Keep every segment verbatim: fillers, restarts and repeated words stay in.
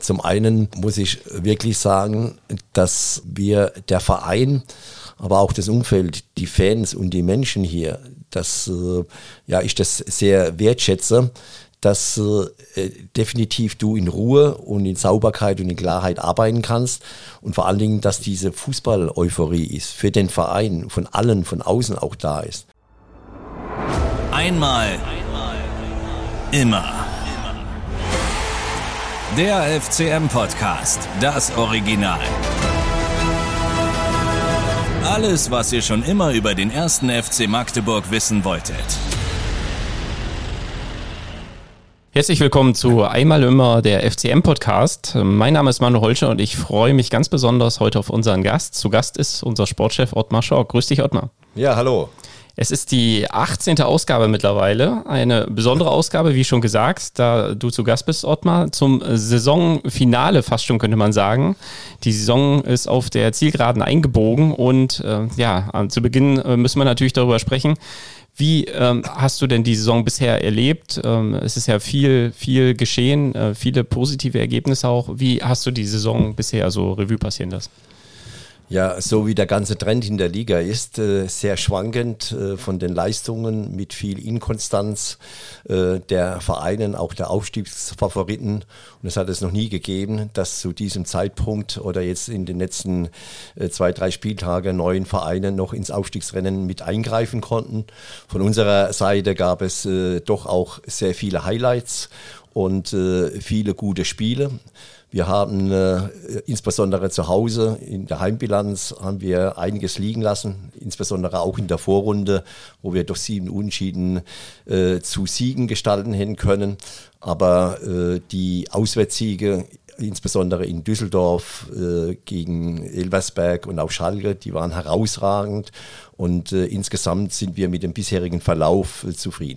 Zum einen muss ich wirklich sagen, dass wir der Verein, aber auch das Umfeld, die Fans und die Menschen hier, dass äh, ja, ich das sehr wertschätze, dass äh, definitiv du in Ruhe und in Sauberkeit und in Klarheit arbeiten kannst und vor allen Dingen, dass diese Fußball-Euphorie ist, für den Verein, von allen, von außen auch da ist. Einmal, immer. Der F C M-Podcast, das Original. Alles, was ihr schon immer über den ersten F C Magdeburg wissen wolltet. Herzlich willkommen zu Einmal immer, der F C M-Podcast. Mein Name ist Manu Holscher und ich freue mich ganz besonders heute auf unseren Gast. Zu Gast ist unser Sportchef Ottmar Schork. Grüß dich, Ottmar. Ja, hallo. Es ist die achtzehnte Ausgabe mittlerweile, eine besondere Ausgabe, wie schon gesagt, da du zu Gast bist, Ottmar, zum Saisonfinale fast schon, könnte man sagen. Die Saison ist auf der Zielgeraden eingebogen und äh, ja, zu Beginn äh, müssen wir natürlich darüber sprechen. Wie ähm, hast du denn die Saison bisher erlebt? Ähm, es ist ja viel, viel geschehen, äh, viele positive Ergebnisse auch. Wie hast du die Saison bisher so Revue passieren lassen? Ja, so wie der ganze Trend in der Liga ist, äh, sehr schwankend äh, von den Leistungen mit viel Inkonstanz äh, der Vereinen, auch der Aufstiegsfavoriten. Und es hat es noch nie gegeben, dass zu diesem Zeitpunkt oder jetzt in den letzten äh, zwei, drei Spieltagen neun Vereine noch ins Aufstiegsrennen mit eingreifen konnten. Von unserer Seite gab es äh, doch auch sehr viele Highlights und äh, viele gute Spiele. Wir haben äh, insbesondere zu Hause in der Heimbilanz haben wir einiges liegen lassen, insbesondere auch in der Vorrunde, wo wir doch sieben Unentschieden äh, zu Siegen gestalten hätten können. Aber äh, die Auswärtssiege, insbesondere in Düsseldorf äh, gegen Elversberg und auch Schalke, die waren herausragend und äh, insgesamt sind wir mit dem bisherigen Verlauf äh, zufrieden.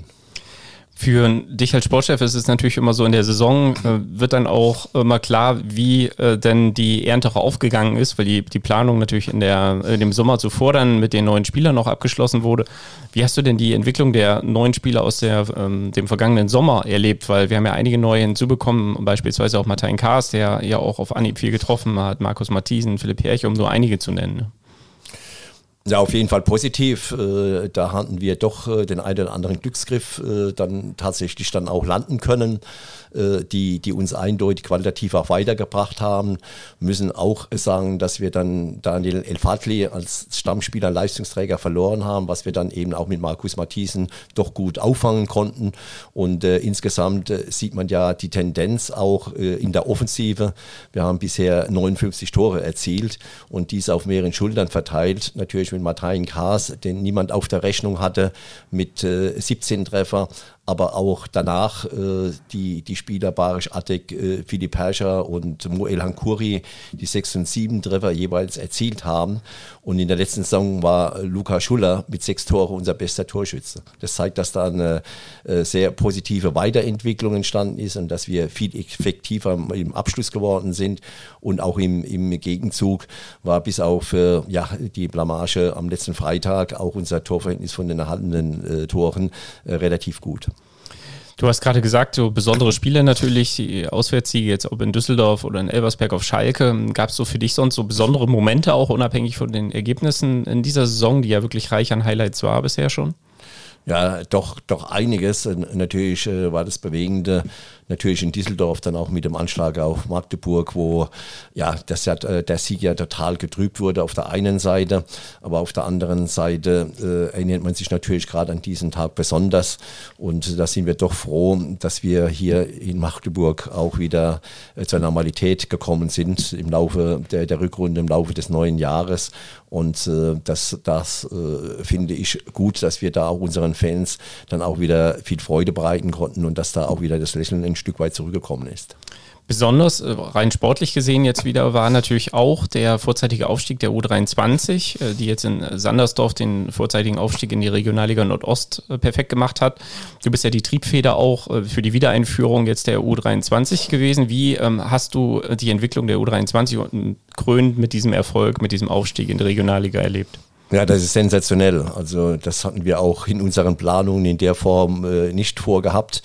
Für dich als Sportchef ist es natürlich immer so, in der Saison äh, wird dann auch immer klar, wie äh, denn die Ernte auch aufgegangen ist, weil die, die Planung natürlich in, der, in dem Sommer zuvor dann mit den neuen Spielern noch abgeschlossen wurde. Wie hast du denn die Entwicklung der neuen Spieler aus der, ähm, dem vergangenen Sommer erlebt? Weil wir haben ja einige neue hinzubekommen, beispielsweise auch Martin Kaas, der ja auch auf Anhieb viel getroffen hat, Markus Matthiesen, Philipp Herrch, um nur einige zu nennen, ne? Ja, auf jeden Fall positiv. Da hatten wir doch den einen oder anderen Glücksgriff dann tatsächlich dann auch landen können, die, die uns eindeutig qualitativ auch weitergebracht haben. Wir müssen auch sagen, dass wir dann Daniel El-Fadli als Stammspieler, Leistungsträger verloren haben, was wir dann eben auch mit Markus Matthiesen doch gut auffangen konnten. Und äh, insgesamt äh, sieht man ja die Tendenz auch äh, in der Offensive. Wir haben bisher neunundfünfzig Tore erzielt und dies auf mehreren Schultern verteilt. Natürlich mit Martin Kaas, den niemand auf der Rechnung hatte, mit äh, siebzehn Treffer. Aber auch danach äh, die, die Spieler Barisch Attek, äh, Philipp Herrscher und Moel Hankouri, die sechs und sieben Treffer jeweils erzielt haben. Und in der letzten Saison war Luca Schuller mit sechs Tore unser bester Torschütze. Das zeigt, dass da eine äh, sehr positive Weiterentwicklung entstanden ist und dass wir viel effektiver im Abschluss geworden sind. Und auch im, im Gegenzug war bis auf äh, ja, die Blamage am letzten Freitag auch unser Torverhältnis von den erhaltenen äh, Toren äh, relativ gut. Du hast gerade gesagt, so besondere Spiele natürlich, die Auswärtssiege jetzt ob in Düsseldorf oder in Elversberg auf Schalke. Gab es so für dich sonst so besondere Momente auch unabhängig von den Ergebnissen in dieser Saison, die ja wirklich reich an Highlights war bisher schon? Ja, doch, doch einiges. Natürlich äh, war das Bewegende, natürlich in Düsseldorf dann auch mit dem Anschlag auf Magdeburg, wo ja, das ja der Sieg ja total getrübt wurde auf der einen Seite, aber auf der anderen Seite äh, erinnert man sich natürlich gerade an diesen Tag besonders und da sind wir doch froh, dass wir hier in Magdeburg auch wieder äh, zur Normalität gekommen sind im Laufe der, der Rückrunde, im Laufe des neuen Jahres und äh, das, das äh, finde ich gut, dass wir da auch unseren Fans dann auch wieder viel Freude bereiten konnten und dass da auch wieder das Lächeln ein Stück weit zurückgekommen ist. Besonders rein sportlich gesehen jetzt wieder war natürlich auch der vorzeitige Aufstieg der U dreiundzwanzig, die jetzt in Sandersdorf den vorzeitigen Aufstieg in die Regionalliga Nordost perfekt gemacht hat. Du bist ja die Triebfeder auch für die Wiedereinführung jetzt der U dreiundzwanzig gewesen. Wie ähm, hast du die Entwicklung der U dreiundzwanzig und krönend mit diesem Erfolg, mit diesem Aufstieg in die Regionalliga erlebt? Ja, das ist sensationell. Also das hatten wir auch in unseren Planungen in der Form äh, nicht vorgehabt.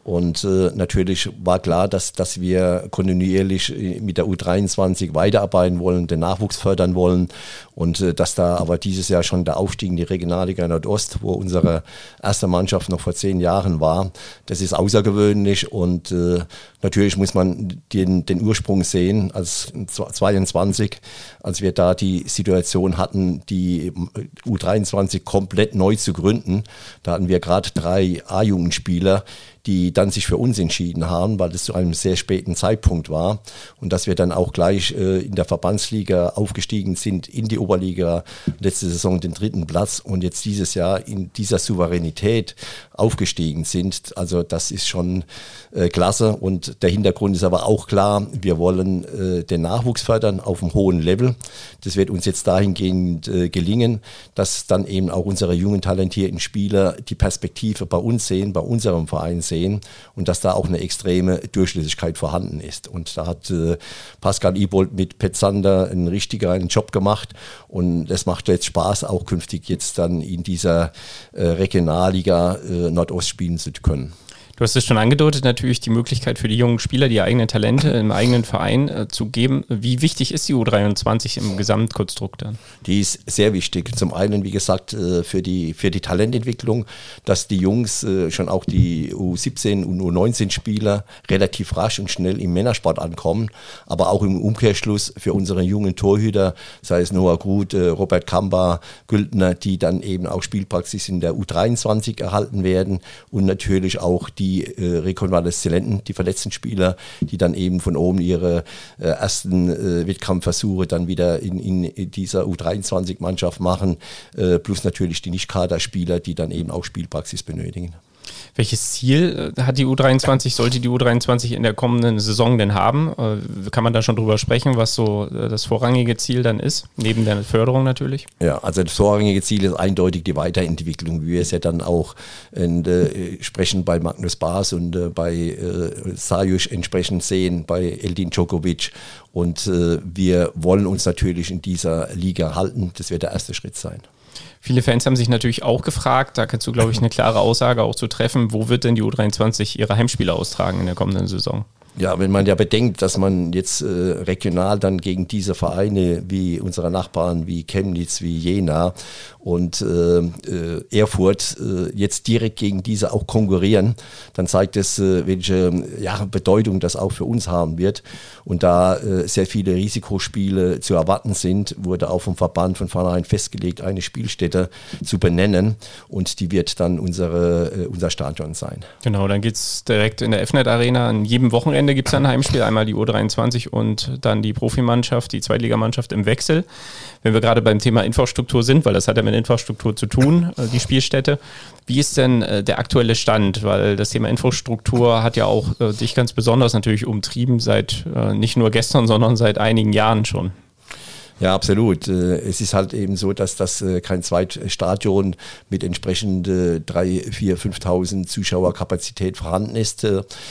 Und äh, natürlich war klar, dass, dass wir kontinuierlich mit der U dreiundzwanzig weiterarbeiten wollen, den Nachwuchs fördern wollen und äh, dass da aber dieses Jahr schon der Aufstieg in die Regionalliga Nordost, wo unsere erste Mannschaft noch vor zehn Jahren war, das ist außergewöhnlich und äh, natürlich muss man den, den Ursprung sehen, als zweiundzwanzig, als wir da die Situation hatten, die U dreiundzwanzig komplett neu zu gründen. Da hatten wir gerade drei A-Jugendspieler, die dann sich für uns entschieden haben, weil das zu einem sehr späten Zeitpunkt war und dass wir dann auch gleich äh, in der Verbandsliga aufgestiegen sind, in die Oberliga, letzte Saison den dritten Platz und jetzt dieses Jahr in dieser Souveränität aufgestiegen sind. Also das ist schon äh, klasse und der Hintergrund ist aber auch klar, wir wollen äh, den Nachwuchs fördern auf einem hohen Level. Das wird uns jetzt dahingehend äh, gelingen, dass dann eben auch unsere jungen, talentierten Spieler die Perspektive bei uns sehen, bei unserem Verein sehen und dass da auch eine extreme Durchlässigkeit vorhanden ist. Und da hat äh, Pascal Ibold mit Petzander einen richtig geilen Job gemacht und es macht jetzt Spaß, auch künftig jetzt dann in dieser äh, Regionalliga äh, Nordost spielen zu können. Du hast es schon angedeutet, natürlich die Möglichkeit für die jungen Spieler, die eigenen Talente im eigenen Verein äh, zu geben. Wie wichtig ist die U dreiundzwanzig im Gesamtkonstrukt dann? Die ist sehr wichtig. Zum einen, wie gesagt, äh, für die, für die Talententwicklung, dass die Jungs, äh, schon auch die U siebzehn und U neunzehn Spieler relativ rasch und schnell im Männersport ankommen, aber auch im Umkehrschluss für unsere jungen Torhüter, sei es Noah Gruth, äh, Robert Kamba, Güldner, die dann eben auch Spielpraxis in der U dreiundzwanzig erhalten werden und natürlich auch die die äh, Rekonvaleszenten, die verletzten Spieler, die dann eben von oben ihre äh, ersten äh, Wettkampfversuche dann wieder in, in dieser U dreiundzwanzig-Mannschaft machen, äh, plus natürlich die Nicht-Kaderspieler, die dann eben auch Spielpraxis benötigen. Welches Ziel hat die U dreiundzwanzig, sollte die U dreiundzwanzig in der kommenden Saison denn haben? Kann man da schon drüber sprechen, was so das vorrangige Ziel dann ist, neben der Förderung natürlich? Ja, also das vorrangige Ziel ist eindeutig die Weiterentwicklung, wie wir es ja dann auch entsprechend bei Magnus Baas und äh, bei äh, Sajusz entsprechend sehen, bei Eldin Djokovic. Und äh, wir wollen uns natürlich in dieser Liga halten. Das wird der erste Schritt sein. Viele Fans haben sich natürlich auch gefragt, da kannst du, glaube ich, eine klare Aussage auch zu treffen, wo wird denn die U dreiundzwanzig ihre Heimspiele austragen in der kommenden Saison? Ja, wenn man ja bedenkt, dass man jetzt äh, regional dann gegen diese Vereine wie unsere Nachbarn, wie Chemnitz, wie Jena und äh, äh, Erfurt äh, jetzt direkt gegen diese auch konkurrieren, dann zeigt es, äh, welche ja, Bedeutung das auch für uns haben wird. Und da äh, sehr viele Risikospiele zu erwarten sind, wurde auch vom Verband von vornherein festgelegt, eine Spielstätte zu benennen und die wird dann unsere, äh, unser Stadion sein. Genau, dann geht es direkt in der F N E T Arena an jedem Wochenende gibt es ein Heimspiel, einmal die U dreiundzwanzig und dann die Profimannschaft, die Zweitligamannschaft im Wechsel. Wenn wir gerade beim Thema Infrastruktur sind, weil das hat ja mit Infrastruktur zu tun, die Spielstätte. Wie ist denn der aktuelle Stand? Weil das Thema Infrastruktur hat ja auch dich ganz besonders natürlich umtrieben, seit nicht nur gestern, sondern seit einigen Jahren schon. Ja, absolut. Es ist halt eben so, dass das kein Zweitstadion mit entsprechend dreitausend, viertausend, fünftausend Zuschauerkapazität vorhanden ist.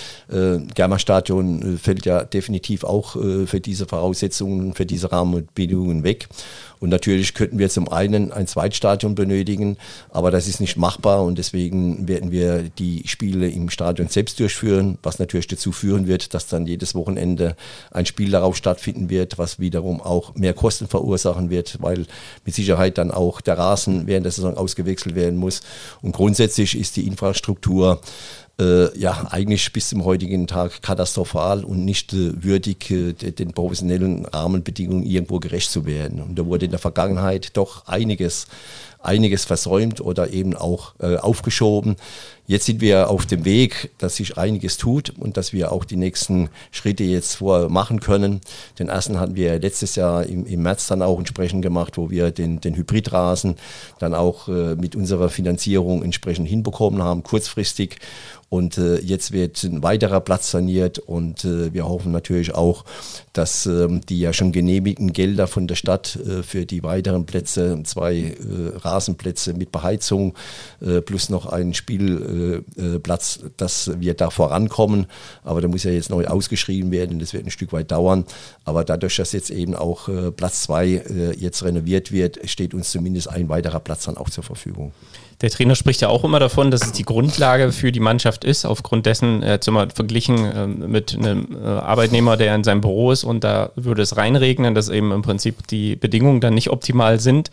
Germa-Stadion fällt ja definitiv auch für diese Voraussetzungen, für diese Rahmenbedingungen weg. Und natürlich könnten wir zum einen ein Zweitstadion benötigen, aber das ist nicht machbar und deswegen werden wir die Spiele im Stadion selbst durchführen, was natürlich dazu führen wird, dass dann jedes Wochenende ein Spiel darauf stattfinden wird, was wiederum auch mehr Kosten verursachen wird, weil mit Sicherheit dann auch der Rasen während der Saison ausgewechselt werden muss. Und grundsätzlich ist die Infrastruktur Äh, ja, eigentlich bis zum heutigen Tag katastrophal und nicht äh, würdig, äh, den professionellen Rahmenbedingungen irgendwo gerecht zu werden. Und da wurde in der Vergangenheit doch einiges, einiges versäumt oder eben auch äh, aufgeschoben. Jetzt sind wir auf dem Weg, dass sich einiges tut und dass wir auch die nächsten Schritte jetzt vor machen können. Den ersten hatten wir letztes Jahr im, im März dann auch entsprechend gemacht, wo wir den, den Hybridrasen dann auch äh, mit unserer Finanzierung entsprechend hinbekommen haben, kurzfristig. Und äh, jetzt wird ein weiterer Platz saniert und äh, wir hoffen natürlich auch, dass ähm, die ja schon genehmigten Gelder von der Stadt äh, für die weiteren Plätze, zwei äh, Rasenplätze mit Beheizung äh, plus noch einen Spielplatz, äh, dass wir da vorankommen. Aber da muss ja jetzt neu ausgeschrieben werden, das wird ein Stück weit dauern. Aber dadurch, dass jetzt eben auch äh, Platz zwei äh, jetzt renoviert wird, steht uns zumindest ein weiterer Platz dann auch zur Verfügung. Der Trainer spricht ja auch immer davon, dass es die Grundlage für die Mannschaft Mannschaft ist, aufgrund dessen, er hat es mal verglichen äh, mit einem äh, Arbeitnehmer, der in seinem Büro ist und da würde es reinregnen, dass eben im Prinzip die Bedingungen dann nicht optimal sind.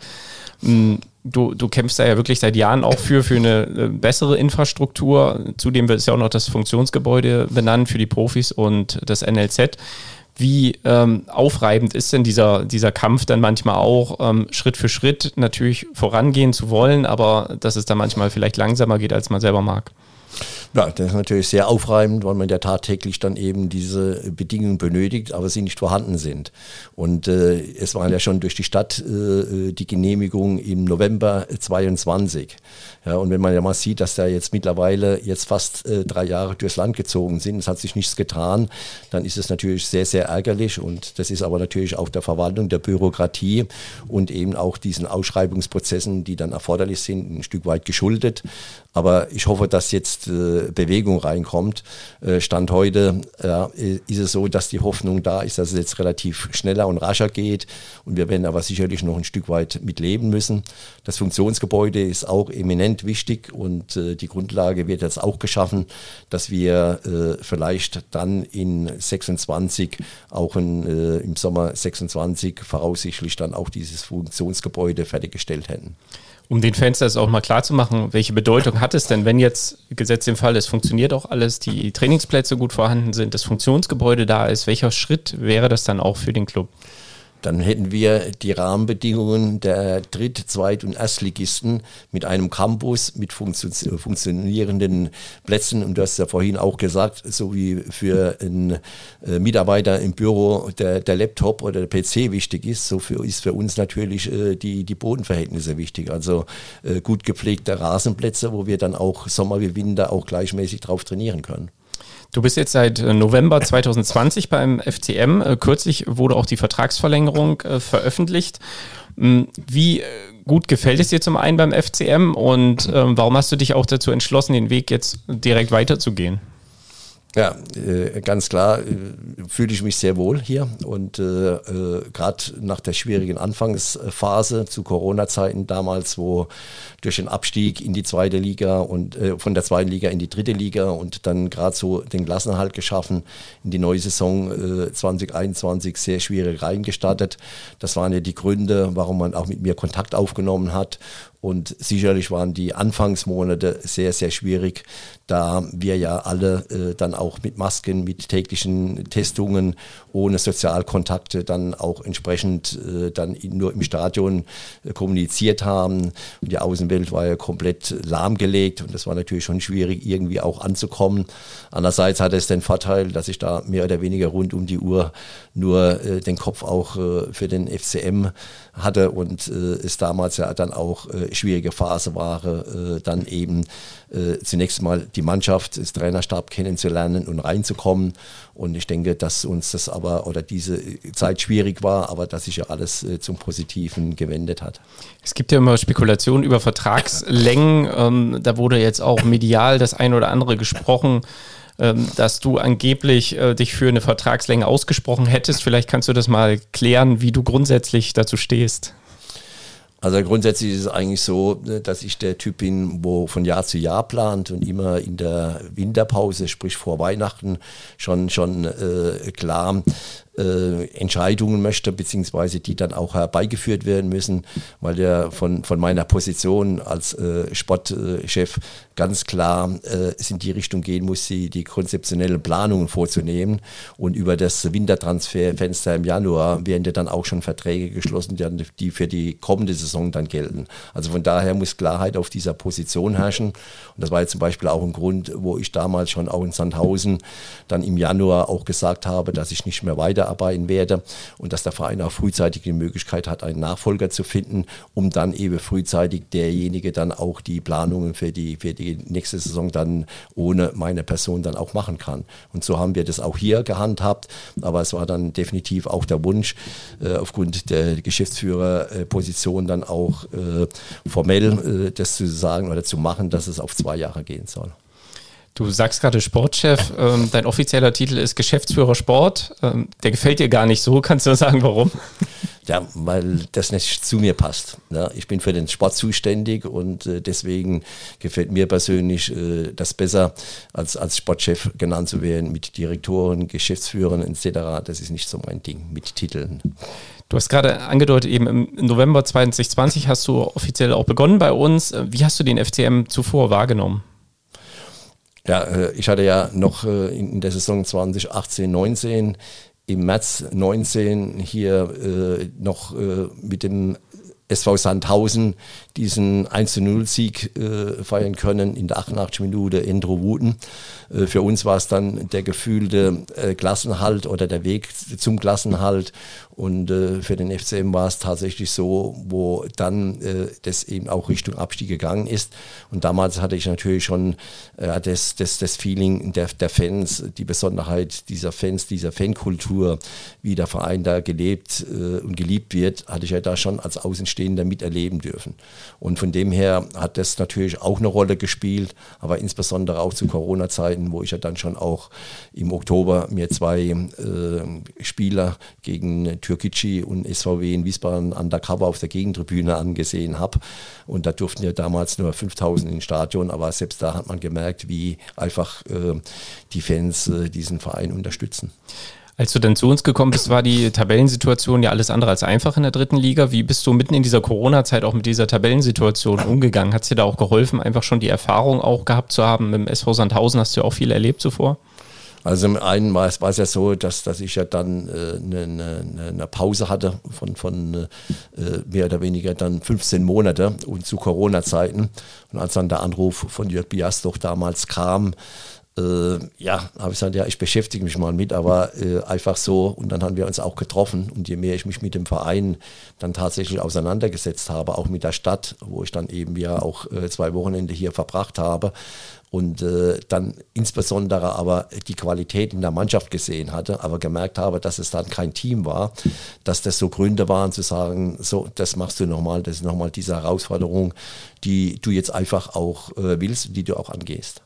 Du, du kämpfst da ja wirklich seit Jahren auch für, für eine bessere Infrastruktur. Zudem wird es ja auch noch das Funktionsgebäude benannt für die Profis und das N L Z. Wie ähm, aufreibend ist denn dieser, dieser Kampf dann manchmal auch, ähm, Schritt für Schritt natürlich vorangehen zu wollen, aber dass es dann manchmal vielleicht langsamer geht, als man selber mag? Ja, das ist natürlich sehr aufreibend, weil man ja tagtäglich dann eben diese Bedingungen benötigt, aber sie nicht vorhanden sind. Und äh, es waren ja schon durch die Stadt äh, die Genehmigung im November zweiundzwanzig. Ja, und wenn man ja mal sieht, dass da jetzt mittlerweile jetzt fast äh, drei Jahre durchs Land gezogen sind, es hat sich nichts getan, dann ist es natürlich sehr, sehr ärgerlich. Und das ist aber natürlich auch der Verwaltung, der Bürokratie und eben auch diesen Ausschreibungsprozessen, die dann erforderlich sind, ein Stück weit geschuldet. Aber ich hoffe, dass jetzt äh, Bewegung reinkommt. Äh, Stand heute ja, ist es so, dass die Hoffnung da ist, dass es jetzt relativ schneller und rascher geht. Und wir werden aber sicherlich noch ein Stück weit mitleben müssen. Das Funktionsgebäude ist auch eminent wichtig und äh, die Grundlage wird jetzt auch geschaffen, dass wir äh, vielleicht dann in sechsundzwanzig, auch in, äh, im Sommer sechsundzwanzig voraussichtlich dann auch dieses Funktionsgebäude fertiggestellt hätten. Um den Fans das auch mal klar zu machen, welche Bedeutung hat es denn, wenn jetzt, gesetzt im Fall, es funktioniert auch alles, die Trainingsplätze gut vorhanden sind, das Funktionsgebäude da ist, welcher Schritt wäre das dann auch für den Club? Dann hätten wir die Rahmenbedingungen der Dritt-, Zweit- und Erstligisten mit einem Campus, mit funktio- funktionierenden Plätzen. Und du hast ja vorhin auch gesagt, so wie für einen äh, Mitarbeiter im Büro der, der Laptop oder der P C wichtig ist, so für, ist für uns natürlich äh, die, die Bodenverhältnisse wichtig. Also äh, gut gepflegte Rasenplätze, wo wir dann auch Sommer wie Winter auch gleichmäßig drauf trainieren können. Du bist jetzt seit November zwanzig zwanzig beim F C M. Kürzlich wurde auch die Vertragsverlängerung äh, veröffentlicht. Wie gut gefällt es dir zum einen beim F C M und äh, warum hast du dich auch dazu entschlossen, den Weg jetzt direkt weiterzugehen? Ja, äh, ganz klar äh, fühle ich mich sehr wohl hier und äh, äh, gerade nach der schwierigen Anfangsphase zu Corona-Zeiten damals, wo durch den Abstieg in die zweite Liga und äh, von der zweiten Liga in die dritte Liga und dann gerade so den Klassenerhalt geschaffen, in die neue Saison äh, zwanzig einundzwanzig sehr schwierig reingestartet. Das waren ja die Gründe, warum man auch mit mir Kontakt aufgenommen hat. Und sicherlich waren die Anfangsmonate sehr, sehr schwierig, da wir ja alle äh, dann auch mit Masken, mit täglichen Testungen, ohne Sozialkontakte dann auch entsprechend äh, dann in, nur im Stadion äh, kommuniziert haben. Und die Außenwelt war ja komplett lahmgelegt und das war natürlich schon schwierig, irgendwie auch anzukommen. Andererseits hatte es den Vorteil, dass ich da mehr oder weniger rund um die Uhr nur äh, den Kopf auch äh, für den F C M hatte und äh, es damals ja dann auch äh, schwierige Phase war, äh, dann eben äh, zunächst mal die Mannschaft, das Trainerstab kennenzulernen und reinzukommen. Und ich denke, dass uns das aber oder diese Zeit schwierig war, aber dass sich ja alles äh, zum Positiven gewendet hat. Es gibt ja immer Spekulationen über Vertragslängen. Ähm, da wurde jetzt auch medial das ein oder andere gesprochen, ähm, dass du angeblich äh, dich für eine Vertragslänge ausgesprochen hättest. Vielleicht kannst du das mal klären, wie du grundsätzlich dazu stehst. Also grundsätzlich ist es eigentlich so, dass ich der Typ bin, wo von Jahr zu Jahr plant und immer in der Winterpause, sprich vor Weihnachten, schon, schon äh, klar äh, Entscheidungen möchte, beziehungsweise die dann auch herbeigeführt werden müssen, weil der von, von meiner Position als äh, Sportchef ganz klar äh, in die Richtung gehen muss, die, die konzeptionellen Planungen vorzunehmen. Und über das Wintertransferfenster im Januar werden ja dann auch schon Verträge geschlossen, die für die kommende Saison dann gelten. Also von daher muss Klarheit auf dieser Position herrschen. Und das war jetzt zum Beispiel auch ein Grund, wo ich damals schon auch in Sandhausen dann im Januar auch gesagt habe, dass ich nicht mehr weiterarbeiten werde und dass der Verein auch frühzeitig die Möglichkeit hat, einen Nachfolger zu finden, um dann eben frühzeitig derjenige dann auch die Planungen für die, für die nächste Saison dann ohne meine Person dann auch machen kann. Und so haben wir das auch hier gehandhabt, aber es war dann definitiv auch der Wunsch, äh, aufgrund der Geschäftsführerposition dann auch äh, formell äh, das zu sagen oder zu machen, dass es auf zwei Jahre gehen soll. Du sagst gerade Sportchef, ähm, dein offizieller Titel ist Geschäftsführer Sport. Ähm, der gefällt dir gar nicht so. Kannst du sagen, warum? Ja, weil das nicht zu mir passt. Ja, ich bin für den Sport zuständig und äh, deswegen gefällt mir persönlich äh, das besser, als, als Sportchef genannt zu werden mit Direktoren, Geschäftsführern et cetera. Das ist nicht so mein Ding mit Titeln. Du hast gerade angedeutet, eben im November zwanzig zwanzig hast du offiziell auch begonnen bei uns. Wie hast du den F C M zuvor wahrgenommen? Ja, ich hatte ja noch in der Saison zwanzig achtzehn neunzehn im März neunzehn hier äh, noch äh, mit dem S V Sandhausen diesen eins zu null Sieg äh, feiern können in der achtundachtzigsten Minute in Drowuten. Äh, für uns war es dann der gefühlte äh, Klassenhalt oder der Weg zum Klassenhalt. Und äh, für den F C M war es tatsächlich so, wo dann äh, das eben auch Richtung Abstieg gegangen ist. Und damals hatte ich natürlich schon äh, das, das, das Feeling der, der Fans, die Besonderheit dieser Fans, dieser Fankultur, wie der Verein da gelebt äh, und geliebt wird, hatte ich ja da schon als Außenstehender miterleben dürfen. Und von dem her hat das natürlich auch eine Rolle gespielt, aber insbesondere auch zu Corona-Zeiten, wo ich ja dann schon auch im Oktober mir zwei äh, Spieler gegen Türkgücü und S V W in Wiesbaden undercover auf der Gegentribüne angesehen habe. Und da durften ja damals nur fünftausend ins Stadion, aber selbst da hat man gemerkt, wie einfach äh, die Fans äh, diesen Verein unterstützen. Als du dann zu uns gekommen bist, war die Tabellensituation ja alles andere als einfach in der dritten Liga. Wie bist du mitten in dieser Corona-Zeit auch mit dieser Tabellensituation umgegangen? Hat es dir da auch geholfen, einfach schon die Erfahrung auch gehabt zu haben? Mit dem S V Sandhausen hast du ja auch viel erlebt zuvor. Also im einen war es, war es ja so, dass, dass ich ja dann äh, eine, eine, eine Pause hatte von, von äh, mehr oder weniger dann fünfzehn Monate und zu Corona-Zeiten. Und als dann der Anruf von Jörg Biasdorf damals kam, Äh, ja, habe ich gesagt, ja, ich beschäftige mich mal mit, aber äh, einfach so. Und dann haben wir uns auch getroffen. Und je mehr ich mich mit dem Verein dann tatsächlich auseinandergesetzt habe, auch mit der Stadt, wo ich dann eben ja auch äh, zwei Wochenende hier verbracht habe und äh, dann insbesondere aber die Qualität in der Mannschaft gesehen hatte, aber gemerkt habe, dass es dann kein Team war, dass das so Gründe waren zu sagen, so, das machst du nochmal, das ist nochmal diese Herausforderung, die du jetzt einfach auch äh, willst und die du auch angehst.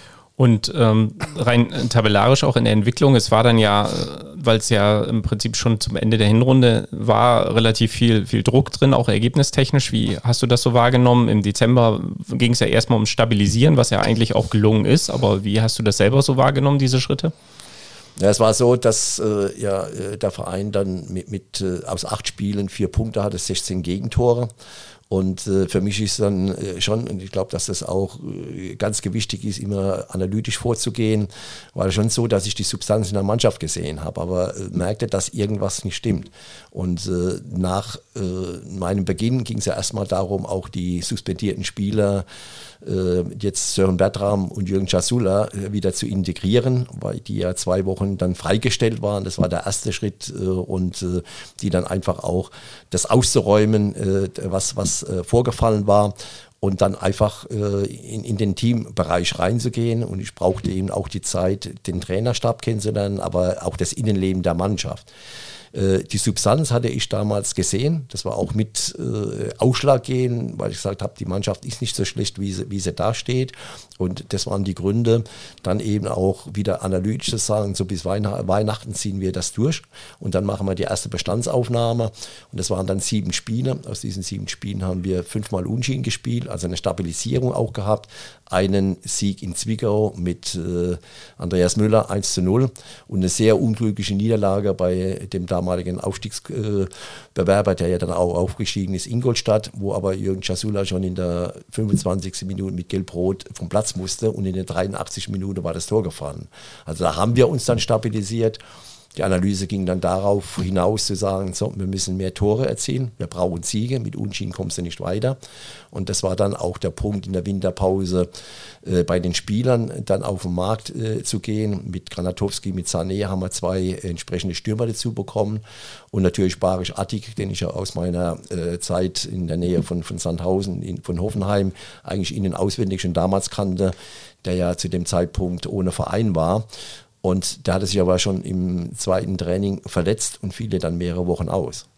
Und ähm, rein tabellarisch auch in der Entwicklung, es war dann ja, weil es ja im Prinzip schon zum Ende der Hinrunde war, relativ viel, viel Druck drin, auch ergebnistechnisch. Wie hast du das so wahrgenommen? Im Dezember ging es ja erstmal um Stabilisieren, was ja eigentlich auch gelungen ist, aber wie hast du das selber so wahrgenommen, diese Schritte? Ja, es war so, dass äh, ja, der Verein dann mit, mit äh, aus acht Spielen vier Punkte hatte, sechzehn Gegentore. Und äh, für mich ist dann äh, schon, und ich glaube, dass das auch äh, ganz gewichtig ist, immer analytisch vorzugehen, war schon so, dass ich die Substanz in der Mannschaft gesehen habe, aber äh, merkte, dass irgendwas nicht stimmt. Und äh, nach äh, meinem Beginn ging es ja erstmal darum, auch die suspendierten Spieler, äh, jetzt Sören Bertram und Jürgen Czasula, äh, wieder zu integrieren, weil die ja zwei Wochen dann freigestellt waren. Das war der erste Schritt äh, und äh, die dann einfach auch das auszuräumen, äh, was, was äh, vorgefallen war. Und dann einfach äh, in, in den Teambereich reinzugehen. Und ich brauchte eben auch die Zeit, den Trainerstab kennenzulernen, aber auch das Innenleben der Mannschaft. Die Substanz hatte ich damals gesehen, das war auch mit äh, ausschlaggebend, weil ich gesagt habe, die Mannschaft ist nicht so schlecht, wie sie, wie sie da steht. Und das waren die Gründe, dann eben auch wieder analytisch zu sagen, so bis Weihnachten ziehen wir das durch und dann machen wir die erste Bestandsaufnahme. Und das waren dann sieben Spiele. Aus diesen sieben Spielen haben wir fünfmal Unentschieden gespielt, also eine Stabilisierung auch gehabt. Einen Sieg in Zwickau mit äh, Andreas Müller eins zu null und eine sehr unglückliche Niederlage bei dem damaligen Aufstiegsbewerber, der ja dann auch aufgestiegen ist, Ingolstadt, wo aber Jürgen Czasula schon in der fünfundzwanzigsten Minute mit Gelb-Rot vom Platz musste und in der dreiundachtzigsten Minute war das Tor gefallen. Also da haben wir uns dann stabilisiert. Die Analyse ging dann darauf hinaus zu sagen, so, wir müssen mehr Tore erzielen, wir brauchen Siege, mit Unentschieden kommst du nicht weiter. Und das war dann auch der Punkt in der Winterpause äh, bei den Spielern, dann auf den Markt äh, zu gehen. Mit Granatowski, mit Sané haben wir zwei äh, entsprechende Stürmer dazu bekommen. Und natürlich Barisch Attik, den ich ja aus meiner äh, Zeit in der Nähe von, von Sandhausen, in, von Hoffenheim, eigentlich innen auswendig schon damals kannte, der ja zu dem Zeitpunkt ohne Verein war. Und der hatte sich aber schon im zweiten Training verletzt und fiel dann mehrere Wochen aus.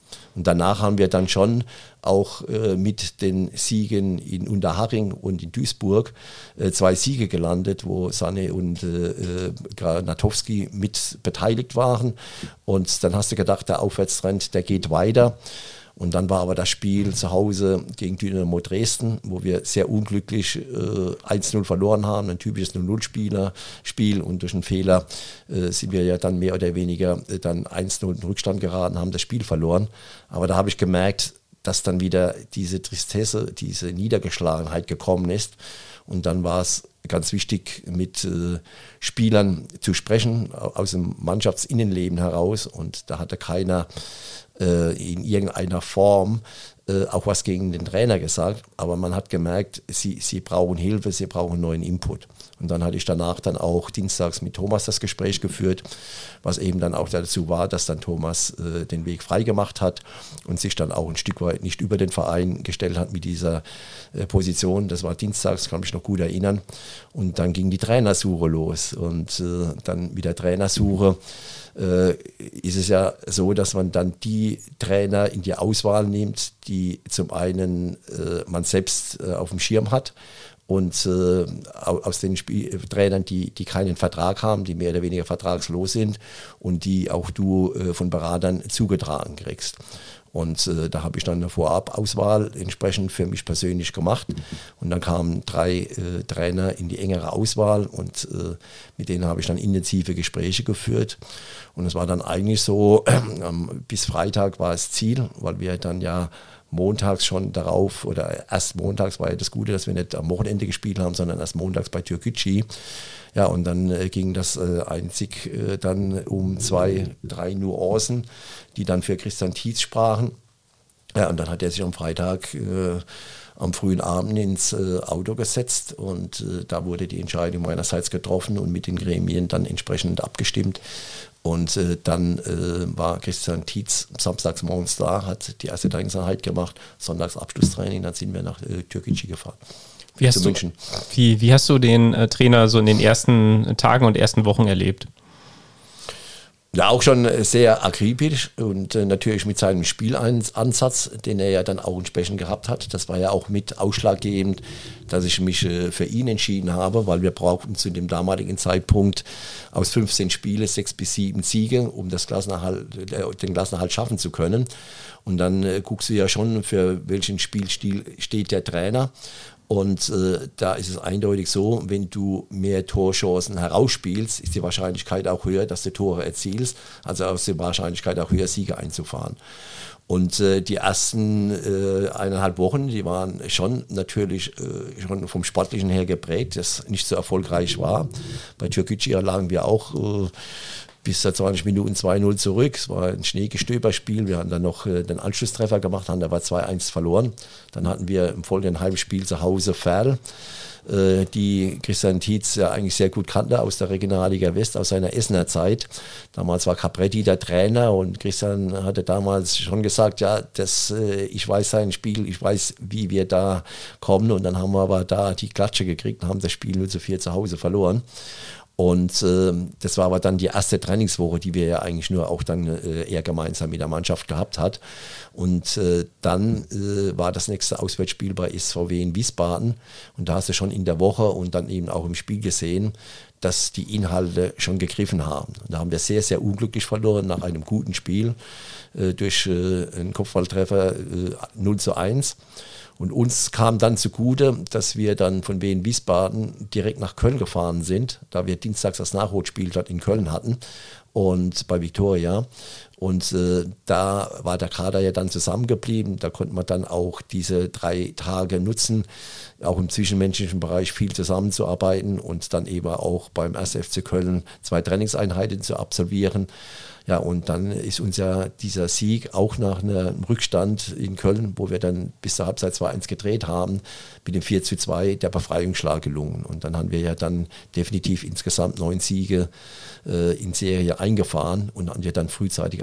Und danach haben wir dann schon auch äh, mit den Siegen in Unterhaching und in Duisburg äh, zwei Siege gelandet, wo Sané und äh, Granatowski mit beteiligt waren. Und dann hast du gedacht, der Aufwärtstrend, der geht weiter. Und dann war aber das Spiel zu Hause gegen Dynamo Dresden, wo wir sehr unglücklich äh, eins null verloren haben, ein typisches null null-Spiel, und durch einen Fehler äh, sind wir ja dann mehr oder weniger äh, dann eins null in Rückstand geraten, haben das Spiel verloren. Aber da habe ich gemerkt, dass dann wieder diese Tristesse, diese Niedergeschlagenheit gekommen ist. Und dann war es ganz wichtig, mit äh, Spielern zu sprechen, aus dem Mannschaftsinnenleben heraus. Und da hatte keiner äh, in irgendeiner Form äh, auch was gegen den Trainer gesagt. Aber man hat gemerkt, sie, sie brauchen Hilfe, sie brauchen neuen Input. Und dann hatte ich danach dann auch dienstags mit Thomas das Gespräch geführt, was eben dann auch dazu war, dass dann Thomas äh, den Weg freigemacht hat und sich dann auch ein Stück weit nicht über den Verein gestellt hat mit dieser äh, Position. Das war dienstags, kann mich noch gut erinnern. Und dann ging die Trainersuche los. Und äh, dann mit der Trainersuche äh, ist es ja so, dass man dann die Trainer in die Auswahl nimmt, die zum einen äh, man selbst äh, auf dem Schirm hat. Und äh, aus den Spiel Trainern, die, die keinen Vertrag haben, die mehr oder weniger vertragslos sind und die auch du äh, von Beratern zugetragen kriegst. Und äh, da habe ich dann eine Vorabauswahl entsprechend für mich persönlich gemacht. Und dann kamen drei äh, Trainer in die engere Auswahl und äh, mit denen habe ich dann intensive Gespräche geführt. Und es war dann eigentlich so, äh, bis Freitag war es Ziel, weil wir dann ja montags schon darauf, oder erst montags war ja das Gute, dass wir nicht am Wochenende gespielt haben, sondern erst montags bei Türkgücü. Ja, und dann äh, ging das äh, einzig äh, dann um zwei, drei Nuancen, die dann für Christian Tietz sprachen. Ja, und dann hat er sich am Freitag äh, am frühen Abend ins äh, Auto gesetzt und äh, da wurde die Entscheidung meinerseits getroffen und mit den Gremien dann entsprechend abgestimmt. Und äh, dann äh, war Christian Tietz samstags morgens da, hat die erste Trainingseinheit gemacht, sonntags Abschlusstraining, dann sind wir nach äh, Türkgücü gefahren. Wie hast, du, wie, wie hast du den äh, Trainer so in den ersten Tagen und ersten Wochen erlebt? Ja, auch schon sehr akribisch und äh, natürlich mit seinem Spielansatz, den er ja dann auch entsprechend gehabt hat. Das war ja auch mit ausschlaggebend, dass ich mich äh, für ihn entschieden habe, weil wir brauchten zu dem damaligen Zeitpunkt aus fünfzehn Spielen sechs bis sieben Siege, um das Klassenerhalt, äh, den Klassenerhalt schaffen zu können. Und dann äh, guckst du ja schon, für welchen Spielstil steht der Trainer. Und äh, da ist es eindeutig so, wenn du mehr Torchancen herausspielst, ist die Wahrscheinlichkeit auch höher, dass du Tore erzielst, also ist die Wahrscheinlichkeit auch höher, Siege einzufahren. Und äh, die ersten äh, eineinhalb Wochen, die waren schon natürlich äh, schon vom Sportlichen her geprägt, das nicht so erfolgreich war. Bei Türkgücü lagen wir auch äh, bis zu zwanzig Minuten zwei null zurück. Es war ein Schneegestöberspiel. Wir haben dann noch äh, den Anschlusstreffer gemacht, haben aber zwei eins verloren. Dann hatten wir im folgenden Heimspiel zu Hause Verl, äh, die Christian Tietz ja eigentlich sehr gut kannte aus der Regionalliga West, aus seiner Essener Zeit. Damals war Capretti der Trainer und Christian hatte damals schon gesagt, ja, das, äh, ich weiß sein Spiel, ich weiß, wie wir da kommen. Und dann haben wir aber da die Klatsche gekriegt und haben das Spiel null zu vier zu Hause verloren. Und äh, das war aber dann die erste Trainingswoche, die wir ja eigentlich nur auch dann äh, eher gemeinsam mit der Mannschaft gehabt hat. Und äh, dann äh, war das nächste Auswärtsspiel bei S V W in Wiesbaden. Und da hast du schon in der Woche und dann eben auch im Spiel gesehen, dass die Inhalte schon gegriffen haben. Und da haben wir sehr, sehr unglücklich verloren nach einem guten Spiel äh, durch äh, einen Kopfballtreffer äh, null zu eins. Und uns kam dann zugute, dass wir dann von Wien Wiesbaden direkt nach Köln gefahren sind, da wir dienstags das Nachholspiel dort in Köln hatten und bei Viktoria. Und äh, da war der Kader ja dann zusammengeblieben. Da konnte man dann auch diese drei Tage nutzen, auch im zwischenmenschlichen Bereich viel zusammenzuarbeiten und dann eben auch beim ersten F C Köln zwei Trainingseinheiten zu absolvieren. Ja, und dann ist uns ja dieser Sieg auch nach einem Rückstand in Köln, wo wir dann bis zur Halbzeit zwei eins gedreht haben, mit dem vier zu zwei der Befreiungsschlag gelungen. Und dann haben wir ja dann definitiv insgesamt neun Siege äh, in Serie eingefahren und haben ja dann frühzeitig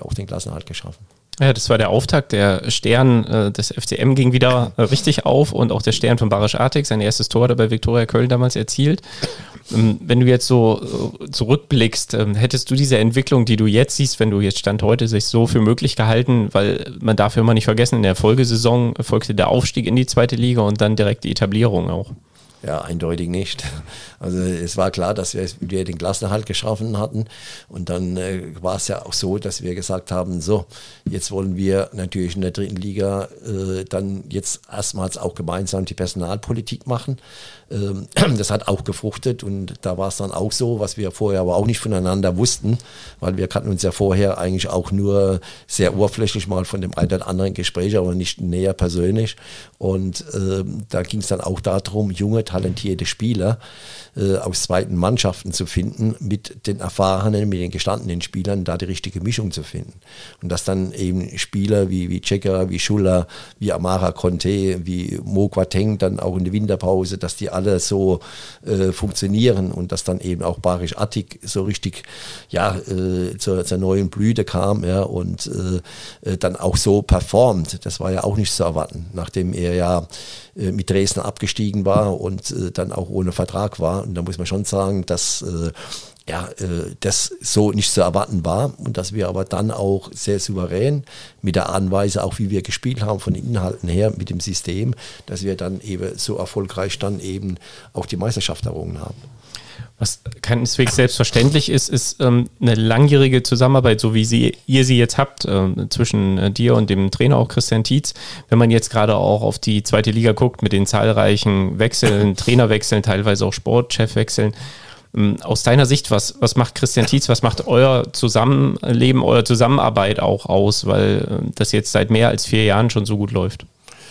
wir auch den Klassenerhalt geschaffen. Ja, das war der Auftakt. Der Stern äh, des F C M ging wieder äh, richtig auf und auch der Stern von Barisch Artik, sein erstes Tor hat er bei Viktoria Köln damals erzielt. Ähm, wenn du jetzt so äh, zurückblickst, ähm, hättest du diese Entwicklung, die du jetzt siehst, wenn du jetzt Stand heute sich so für möglich gehalten, weil man darf immer nicht vergessen, in der Folgesaison folgte der Aufstieg in die zweite Liga und dann direkt die Etablierung auch. Ja, eindeutig nicht. Also es war klar, dass wir wieder den Klassenerhalt geschaffen hatten und dann äh, war es ja auch so, dass wir gesagt haben, so, jetzt wollen wir natürlich in der dritten Liga äh, dann jetzt erstmals auch gemeinsam die Personalpolitik machen. Ähm, das hat auch gefruchtet und da war es dann auch so, was wir vorher aber auch nicht voneinander wussten, weil wir kannten uns ja vorher eigentlich auch nur sehr oberflächlich mal von dem einen oder anderen Gespräch, aber nicht näher persönlich. Und ähm, da ging es dann auch darum, junge, talentierte Spieler äh, aus zweiten Mannschaften zu finden, mit den erfahrenen, mit den gestandenen Spielern da die richtige Mischung zu finden. Und dass dann eben Spieler wie, wie Checker, wie Schuller, wie Amara Conte, wie Mo Quateng dann auch in der Winterpause, dass die alle so äh, funktionieren und dass dann eben auch Barisch Artik so richtig ja, äh, zur, zur neuen Blüte kam ja, und äh, dann auch so performt. Das war ja auch nicht zu erwarten, nachdem er ja äh, mit Dresden abgestiegen war und äh, dann auch ohne Vertrag war. Und da muss man schon sagen, dass äh, ja, äh, das so nicht zu erwarten war und dass wir aber dann auch sehr souverän mit der Anweise, auch wie wir gespielt haben von den Inhalten her, mit dem System, dass wir dann eben so erfolgreich dann eben auch die Meisterschaft errungen haben. Was keineswegs selbstverständlich ist, ist ähm, eine langjährige Zusammenarbeit, so wie sie, ihr sie jetzt habt, äh, zwischen äh, dir und dem Trainer auch Christian Tietz. Wenn man jetzt gerade auch auf die zweite Liga guckt mit den zahlreichen Wechseln, Trainerwechseln, teilweise auch Sportchefwechseln, aus deiner Sicht, was, was macht Christian Tietz, was macht euer Zusammenleben, eure Zusammenarbeit auch aus, weil das jetzt seit mehr als vier Jahren schon so gut läuft?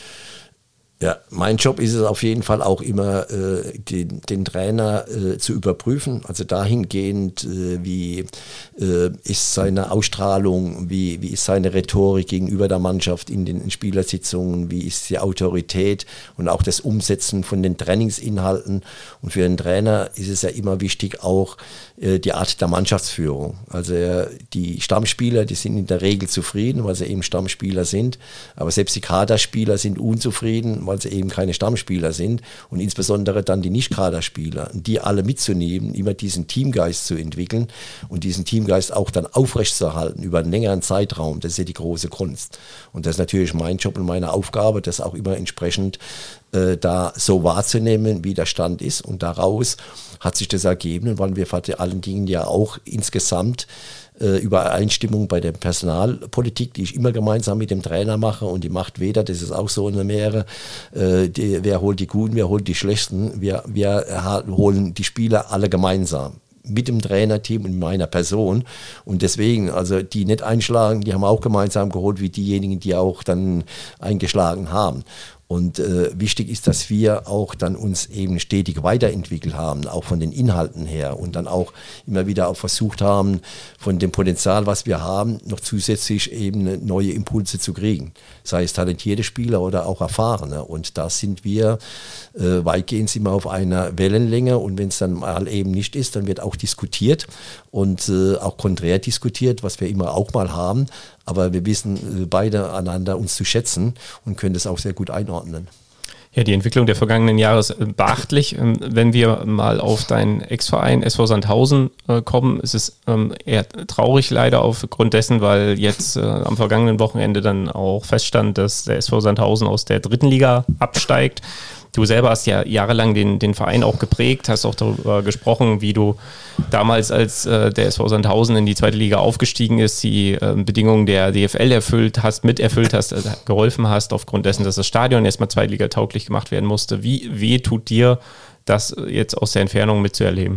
Ja, mein Job ist es auf jeden Fall auch immer, äh, den, den Trainer äh, zu überprüfen, also dahingehend, äh, wie äh, ist seine Ausstrahlung, wie, wie ist seine Rhetorik gegenüber der Mannschaft in den Spielersitzungen, wie ist die Autorität und auch das Umsetzen von den Trainingsinhalten. Und für den Trainer ist es ja immer wichtig auch äh, die Art der Mannschaftsführung. Also äh, die Stammspieler, die sind in der Regel zufrieden, weil sie eben Stammspieler sind, aber selbst die Kaderspieler sind unzufrieden, weil sie eben keine Stammspieler sind und insbesondere dann die Nicht-Kaderspieler, die alle mitzunehmen, immer diesen Teamgeist zu entwickeln und diesen Teamgeist auch dann aufrechtzuerhalten über einen längeren Zeitraum, das ist ja die große Kunst. Und das ist natürlich mein Job und meine Aufgabe, das auch immer entsprechend äh, da so wahrzunehmen, wie der Stand ist und daraus hat sich das ergeben, weil wir vor allen Dingen ja auch insgesamt Übereinstimmung bei der Personalpolitik, die ich immer gemeinsam mit dem Trainer mache und die macht weder, das ist auch so eine Meere, äh, die, wer holt die Guten, wer holt die Schlechten, wir, wir holen die Spieler alle gemeinsam mit dem Trainerteam und meiner Person und deswegen, also die nicht einschlagen, die haben wir auch gemeinsam geholt, wie diejenigen, die auch dann eingeschlagen haben. Und äh, wichtig ist, dass wir auch dann uns eben stetig weiterentwickelt haben, auch von den Inhalten her und dann auch immer wieder auch versucht haben, von dem Potenzial, was wir haben, noch zusätzlich eben neue Impulse zu kriegen. Sei es talentierte Spieler oder auch erfahrene. Und da sind wir äh, weitgehend immer auf einer Wellenlänge und wenn es dann mal eben nicht ist, dann wird auch diskutiert und äh, auch konträr diskutiert, was wir immer auch mal haben. Aber wir wissen beide einander uns zu schätzen und können das auch sehr gut einordnen. Ja, die Entwicklung der vergangenen Jahre ist beachtlich. Wenn wir mal auf deinen Ex-Verein S V Sandhausen kommen, ist es eher traurig leider aufgrund dessen, weil jetzt am vergangenen Wochenende dann auch feststand, dass der S V Sandhausen aus der dritten Liga absteigt. Du selber hast ja jahrelang den, den Verein auch geprägt, hast auch darüber gesprochen, wie du damals, als äh, der S V Sandhausen in die zweite Liga aufgestiegen ist, die äh, Bedingungen der D F L erfüllt hast, miterfüllt hast, äh, geholfen hast, aufgrund dessen, dass das Stadion erstmal zweitligatauglich gemacht werden musste. Wie weh tut dir das jetzt aus der Entfernung mitzuerleben?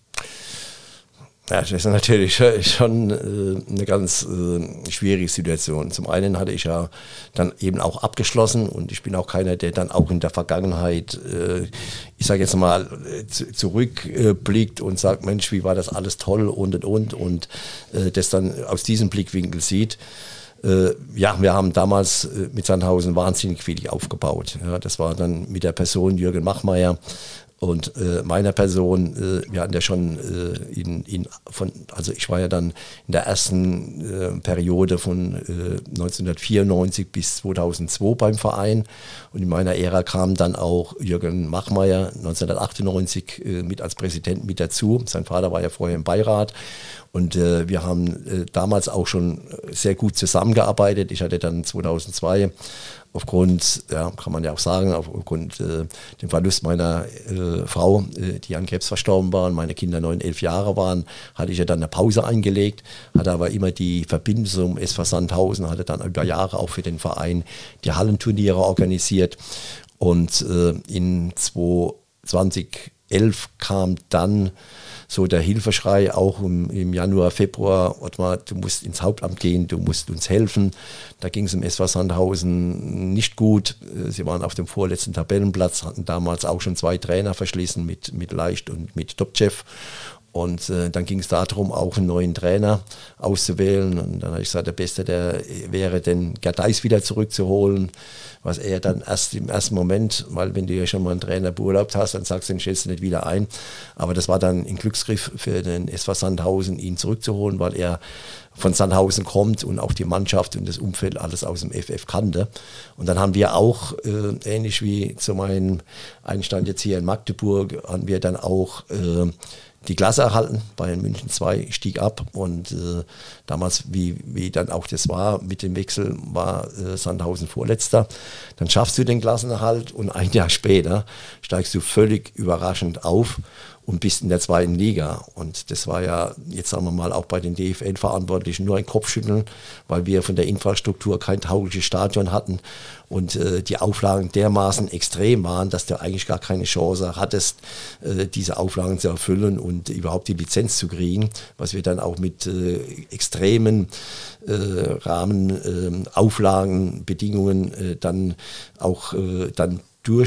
Ja, das ist natürlich schon äh, eine ganz äh, schwierige Situation. Zum einen hatte ich ja dann eben auch abgeschlossen und ich bin auch keiner, der dann auch in der Vergangenheit, äh, ich sage jetzt mal, äh, zurückblickt und sagt, Mensch, wie war das alles toll und und und und äh, das dann aus diesem Blickwinkel sieht. Äh, ja, wir haben damals äh, mit Sandhausen wahnsinnig viel aufgebaut. Ja, das war dann mit der Person Jürgen Machmeier. Und äh, meiner Person, äh, wir hatten ja schon äh, in, in von, also ich war ja dann in der ersten äh, Periode von äh, neunzehnhundertvierundneunzig bis zweitausendzwei beim Verein. Und in meiner Ära kam dann auch Jürgen Machmeier neunzehnhundertachtundneunzig äh, mit als Präsident mit dazu. Sein Vater war ja vorher im Beirat. Und äh, wir haben äh, damals auch schon sehr gut zusammengearbeitet. Ich hatte dann zweitausendzwei aufgrund, ja, kann man ja auch sagen, aufgrund äh, dem Verlust meiner äh, Frau, äh, die an Krebs verstorben war und meine Kinder neun, elf Jahre waren, hatte ich ja dann eine Pause eingelegt, hatte aber immer die Verbindung zum S V Sandhausen, hatte dann über Jahre auch für den Verein die Hallenturniere organisiert. Und äh, in zweitausendelf kam dann so der Hilfeschrei auch im, im Januar, Februar, mal, du musst ins Hauptamt gehen, du musst uns helfen. Da ging es im S V Sandhausen nicht gut. Sie waren auf dem vorletzten Tabellenplatz, hatten damals auch schon zwei Trainer verschließen mit, mit Leicht und mit Topchef. Und äh, dann ging es darum, auch einen neuen Trainer auszuwählen. Und dann habe ich gesagt, der Beste, der wäre den Gerdeis wieder zurückzuholen, was er dann erst im ersten Moment, weil wenn du ja schon mal einen Trainer beurlaubt hast, dann sagst du, den stellst du nicht wieder ein. Aber das war dann ein Glücksgriff für den S V Sandhausen, ihn zurückzuholen, weil er von Sandhausen kommt und auch die Mannschaft und das Umfeld alles aus dem F F kannte. Und dann haben wir auch, äh, ähnlich wie zu meinem Einstand jetzt hier in Magdeburg, haben wir dann auch äh, die Klasse erhalten. Bayern München zwei stieg ab und äh, damals, wie, wie dann auch das war, mit dem Wechsel war äh, Sandhausen Vorletzter. Dann schaffst du den Klassenerhalt und ein Jahr später steigst du völlig überraschend auf und bist in der zweiten Liga. Und das war ja, jetzt sagen wir mal, auch bei den D F L-Verantwortlichen nur ein Kopfschütteln, weil wir von der Infrastruktur kein taugliches Stadion hatten und äh, die Auflagen dermaßen extrem waren, dass du eigentlich gar keine Chance hattest, äh, diese Auflagen zu erfüllen und überhaupt die Lizenz zu kriegen, was wir dann auch mit äh, extremen äh, Rahmen, äh, Auflagen, Bedingungen äh, dann auch äh, dann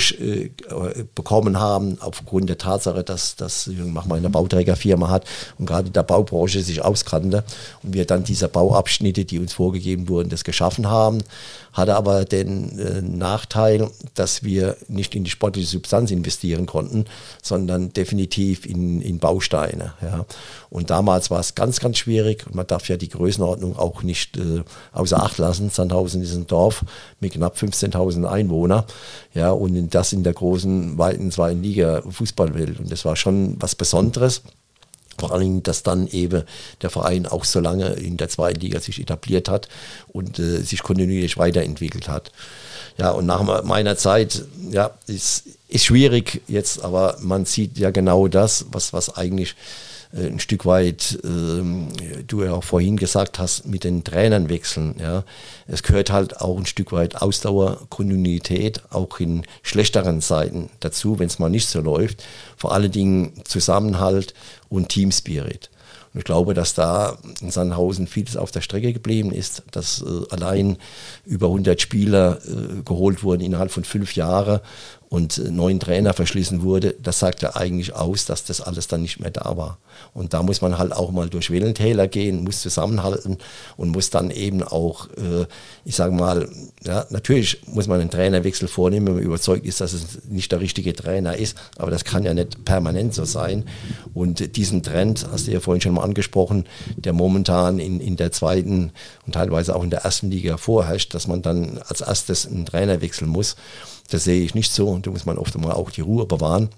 durchbekommen äh, haben, aufgrund der Tatsache, dass das Jürgen Machmeier eine Bauträgerfirma hat und gerade in der Baubranche sich auskannte und wir dann diese Bauabschnitte, die uns vorgegeben wurden, das geschaffen haben, hatte aber den äh, Nachteil, dass wir nicht in die sportliche Substanz investieren konnten, sondern definitiv in, in Bausteine. Ja. Und damals war es ganz, ganz schwierig und man darf ja die Größenordnung auch nicht äh, außer Acht lassen. Sandhausen ist ein Dorf mit knapp fünfzehntausend Einwohnern, ja, und das in der großen, weiten zweiten Liga Fußballwelt. Und das war schon was Besonderes. Vor allem, dass dann eben der Verein auch so lange in der zweiten Liga sich etabliert hat und äh, sich kontinuierlich weiterentwickelt hat. Ja, und nach meiner Zeit, ja, ist, ist schwierig jetzt, aber man sieht ja genau das, was, was eigentlich äh, ein Stück weit, ähm, du ja auch vorhin gesagt hast, mit den Trainern wechseln. Ja. Es gehört halt auch ein Stück weit Ausdauer, Kontinuität, auch in schlechteren Zeiten dazu, wenn es mal nicht so läuft. Vor allen Dingen Zusammenhalt und Teamspirit. Und ich glaube, dass da in Sandhausen vieles auf der Strecke geblieben ist, dass äh, allein über hundert Spieler äh, geholt wurden innerhalb von fünf Jahren und äh, neun Trainer verschlissen wurde. Das sagt ja eigentlich aus, dass das alles dann nicht mehr da war. Und da muss man halt auch mal durch Wellentäler gehen, muss zusammenhalten und muss dann eben auch, äh, ich sage mal, ja, natürlich muss man einen Trainerwechsel vornehmen, wenn man überzeugt ist, dass es nicht der richtige Trainer ist, aber das kann ja nicht permanent so sein. Und diesen Trend, hast du ja vorhin schon mal angesprochen, der momentan in, in der zweiten und teilweise auch in der ersten Liga vorherrscht, dass man dann als erstes einen Trainer wechseln muss, das sehe ich nicht so und da muss man oft mal auch die Ruhe bewahren,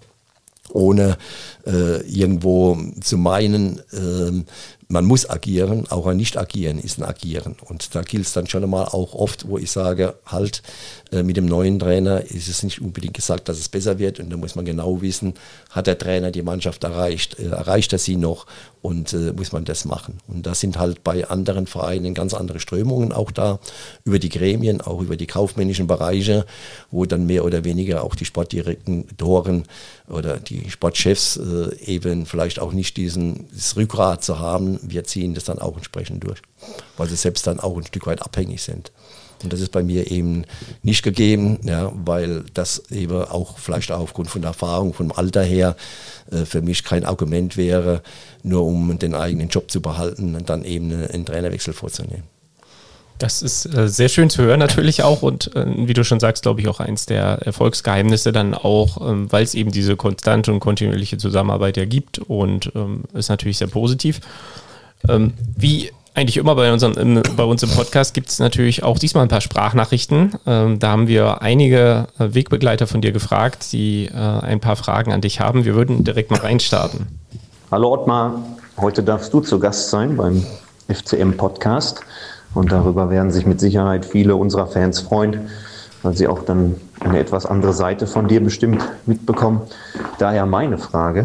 ohne äh, irgendwo zu meinen, äh, man muss agieren, auch ein Nicht-Agieren ist ein Agieren. Und da gilt es dann schon einmal auch oft, wo ich sage, halt, äh, mit dem neuen Trainer ist es nicht unbedingt gesagt, dass es besser wird. Und da muss man genau wissen, hat der Trainer die Mannschaft erreicht, äh, erreicht er sie noch und äh, muss man das machen. Und da sind halt bei anderen Vereinen ganz andere Strömungen auch da, über die Gremien, auch über die kaufmännischen Bereiche, wo dann mehr oder weniger auch die Sportdirektoren oder die Sportchefs äh, eben vielleicht auch nicht diesen, das Rückgrat zu haben. Wir ziehen das dann auch entsprechend durch, weil sie selbst dann auch ein Stück weit abhängig sind. Und das ist bei mir eben nicht gegeben, ja, weil das eben auch vielleicht auch aufgrund von der Erfahrung, vom Alter her, äh, für mich kein Argument wäre, nur um den eigenen Job zu behalten und dann eben einen Trainerwechsel vorzunehmen. Das ist äh, sehr schön zu hören natürlich auch und äh, wie du schon sagst, glaube ich auch eins der Erfolgsgeheimnisse dann auch, ähm, weil es eben diese konstante und kontinuierliche Zusammenarbeit ja gibt und ähm, ist natürlich sehr positiv. Ähm, wie eigentlich immer bei, unseren, im, bei uns im Podcast gibt es natürlich auch diesmal ein paar Sprachnachrichten. Ähm, da haben wir einige äh, Wegbegleiter von dir gefragt, die äh, ein paar Fragen an dich haben. Wir würden direkt mal reinstarten. Hallo Ottmar, heute darfst du zu Gast sein beim F C M-Podcast. Und darüber werden sich mit Sicherheit viele unserer Fans freuen, weil sie auch dann eine etwas andere Seite von dir bestimmt mitbekommen. Daher meine Frage: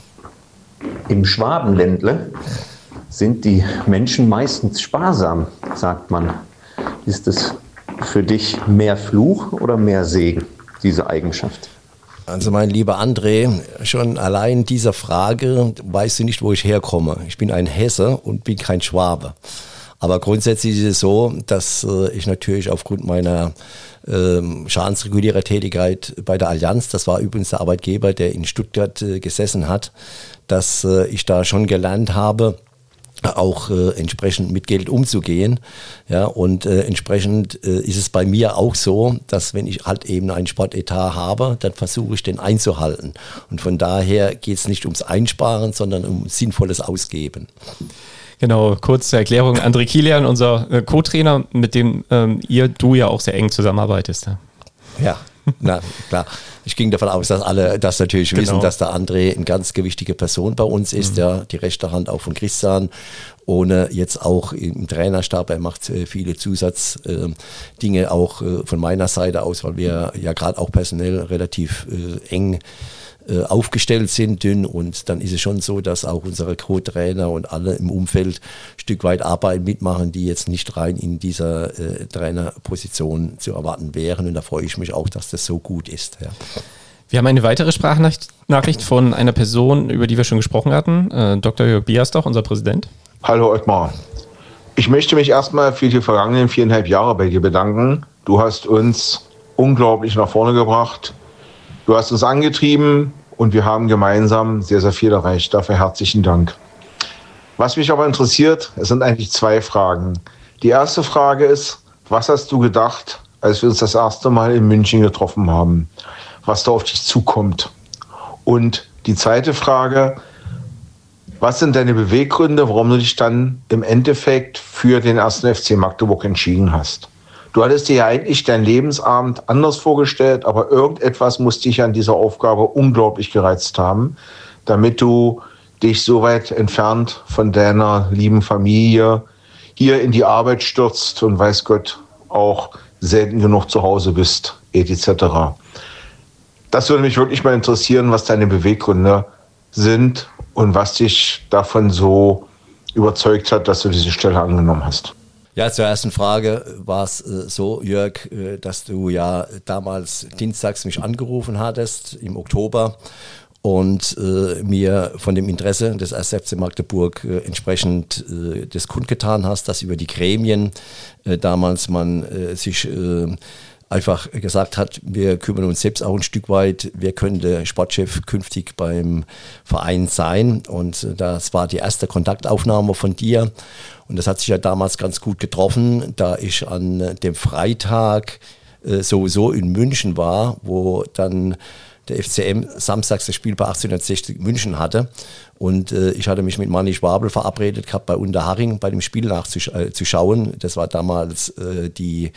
Im Schwabenländle sind die Menschen meistens sparsam, sagt man. Ist es für dich mehr Fluch oder mehr Segen, diese Eigenschaft? Also mein lieber André, schon allein dieser Frage weißt du nicht, wo ich herkomme. Ich bin ein Hesse und bin kein Schwabe. Aber grundsätzlich ist es so, dass äh, ich natürlich aufgrund meiner ähm, Schadensregulierertätigkeit bei der Allianz, das war übrigens der Arbeitgeber, der in Stuttgart äh, gesessen hat, dass äh, ich da schon gelernt habe, auch äh, entsprechend mit Geld umzugehen. Ja, und äh, entsprechend äh, ist es bei mir auch so, dass wenn ich halt eben einen Sportetat habe, dann versuche ich den einzuhalten. Und von daher geht es nicht ums Einsparen, sondern um sinnvolles Ausgeben. Genau, kurze Erklärung. André Kilian, unser äh, Co-Trainer, mit dem ähm, ihr, du ja auch sehr eng zusammenarbeitest. Ja, ja, na klar. Ich ging davon aus, dass alle das natürlich genau wissen, dass der André eine ganz gewichtige Person bei uns ist, mhm. ja, die rechte Hand auch von Christian, ohne jetzt auch im Trainerstab, er macht äh, viele Zusatzdinge äh, auch äh, von meiner Seite aus, weil wir ja gerade auch personell relativ äh, eng aufgestellt sind, dünn, und dann ist es schon so, dass auch unsere Co-Trainer und alle im Umfeld ein Stück weit Arbeit mitmachen, die jetzt nicht rein in dieser äh, Trainerposition zu erwarten wären, und da freue ich mich auch, dass das so gut ist. Ja. Wir haben eine weitere Sprachnachricht von einer Person, über die wir schon gesprochen hatten, äh, Doktor Jörg Biasdorf, unser Präsident. Hallo Ottmar, ich möchte mich erstmal für die vergangenen viereinhalb Jahre bei dir bedanken. Du hast uns unglaublich nach vorne gebracht. Du hast uns angetrieben und wir haben gemeinsam sehr, sehr viel erreicht. Dafür herzlichen Dank. Was mich aber interessiert, es sind eigentlich zwei Fragen. Die erste Frage ist, was hast du gedacht, als wir uns das erste Mal in München getroffen haben, was da auf dich zukommt? Und die zweite Frage, was sind deine Beweggründe, warum du dich dann im Endeffekt für den ersten F C Magdeburg entschieden hast? Du hattest dir ja eigentlich dein Lebensabend anders vorgestellt, aber irgendetwas muss dich an dieser Aufgabe unglaublich gereizt haben, damit du dich so weit entfernt von deiner lieben Familie hier in die Arbeit stürzt und weiß Gott auch selten genug zu Hause bist, et cetera. Das würde mich wirklich mal interessieren, was deine Beweggründe sind und was dich davon so überzeugt hat, dass du diese Stelle angenommen hast. Ja, zur ersten Frage war es äh, so, Jörg, äh, dass du ja damals dienstags mich angerufen hattest im Oktober und äh, mir von dem Interesse des ersten F C Magdeburg äh, entsprechend äh, das kundgetan hast, dass über die Gremien äh, damals man äh, sich äh, einfach gesagt hat, wir kümmern uns selbst auch ein Stück weit, wer könnte Sportchef künftig beim Verein sein, und äh, das war die erste Kontaktaufnahme von dir. Und das hat sich ja damals ganz gut getroffen, da ich an dem Freitag äh, sowieso in München war, wo dann der F C M samstags das Spiel bei achtzehnhundertsechzig München hatte. Und äh, ich hatte mich mit Manni Schwabel verabredet gehabt, bei Unterhaching bei dem Spiel nachzuschauen. Das war damals äh, die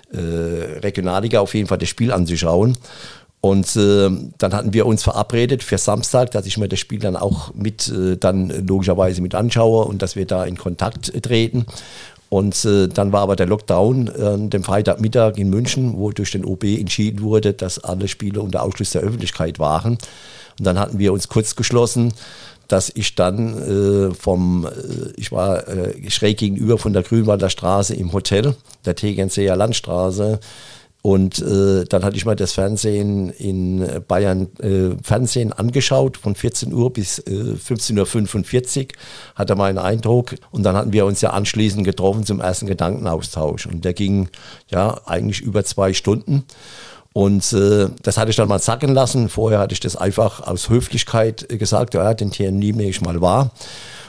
äh, Regionalliga, auf jeden Fall das Spiel anzuschauen. Und äh, dann hatten wir uns verabredet für Samstag, dass ich mir das Spiel dann auch mit, äh, dann logischerweise mit anschaue und dass wir da in Kontakt äh, treten. Und äh, dann war aber der Lockdown äh, dem Freitagmittag in München, wo durch den O B entschieden wurde, dass alle Spiele unter Ausschluss der Öffentlichkeit waren. Und dann hatten wir uns kurz geschlossen, dass ich dann äh, vom, äh, ich war äh, schräg gegenüber von der Grünwalder Straße im Hotel, der Tegernseer Landstraße. Und äh, dann hatte ich mal das Fernsehen in Bayern äh, Fernsehen angeschaut von vierzehn Uhr bis äh, fünfzehn Uhr fünfundvierzig, hatte meinen Eindruck. Und dann hatten wir uns ja anschließend getroffen zum ersten Gedankenaustausch. Und der ging ja eigentlich über zwei Stunden. Und äh, das hatte ich dann mal sacken lassen. Vorher hatte ich das einfach aus Höflichkeit gesagt, ja, den Termin nehme ich mal wahr.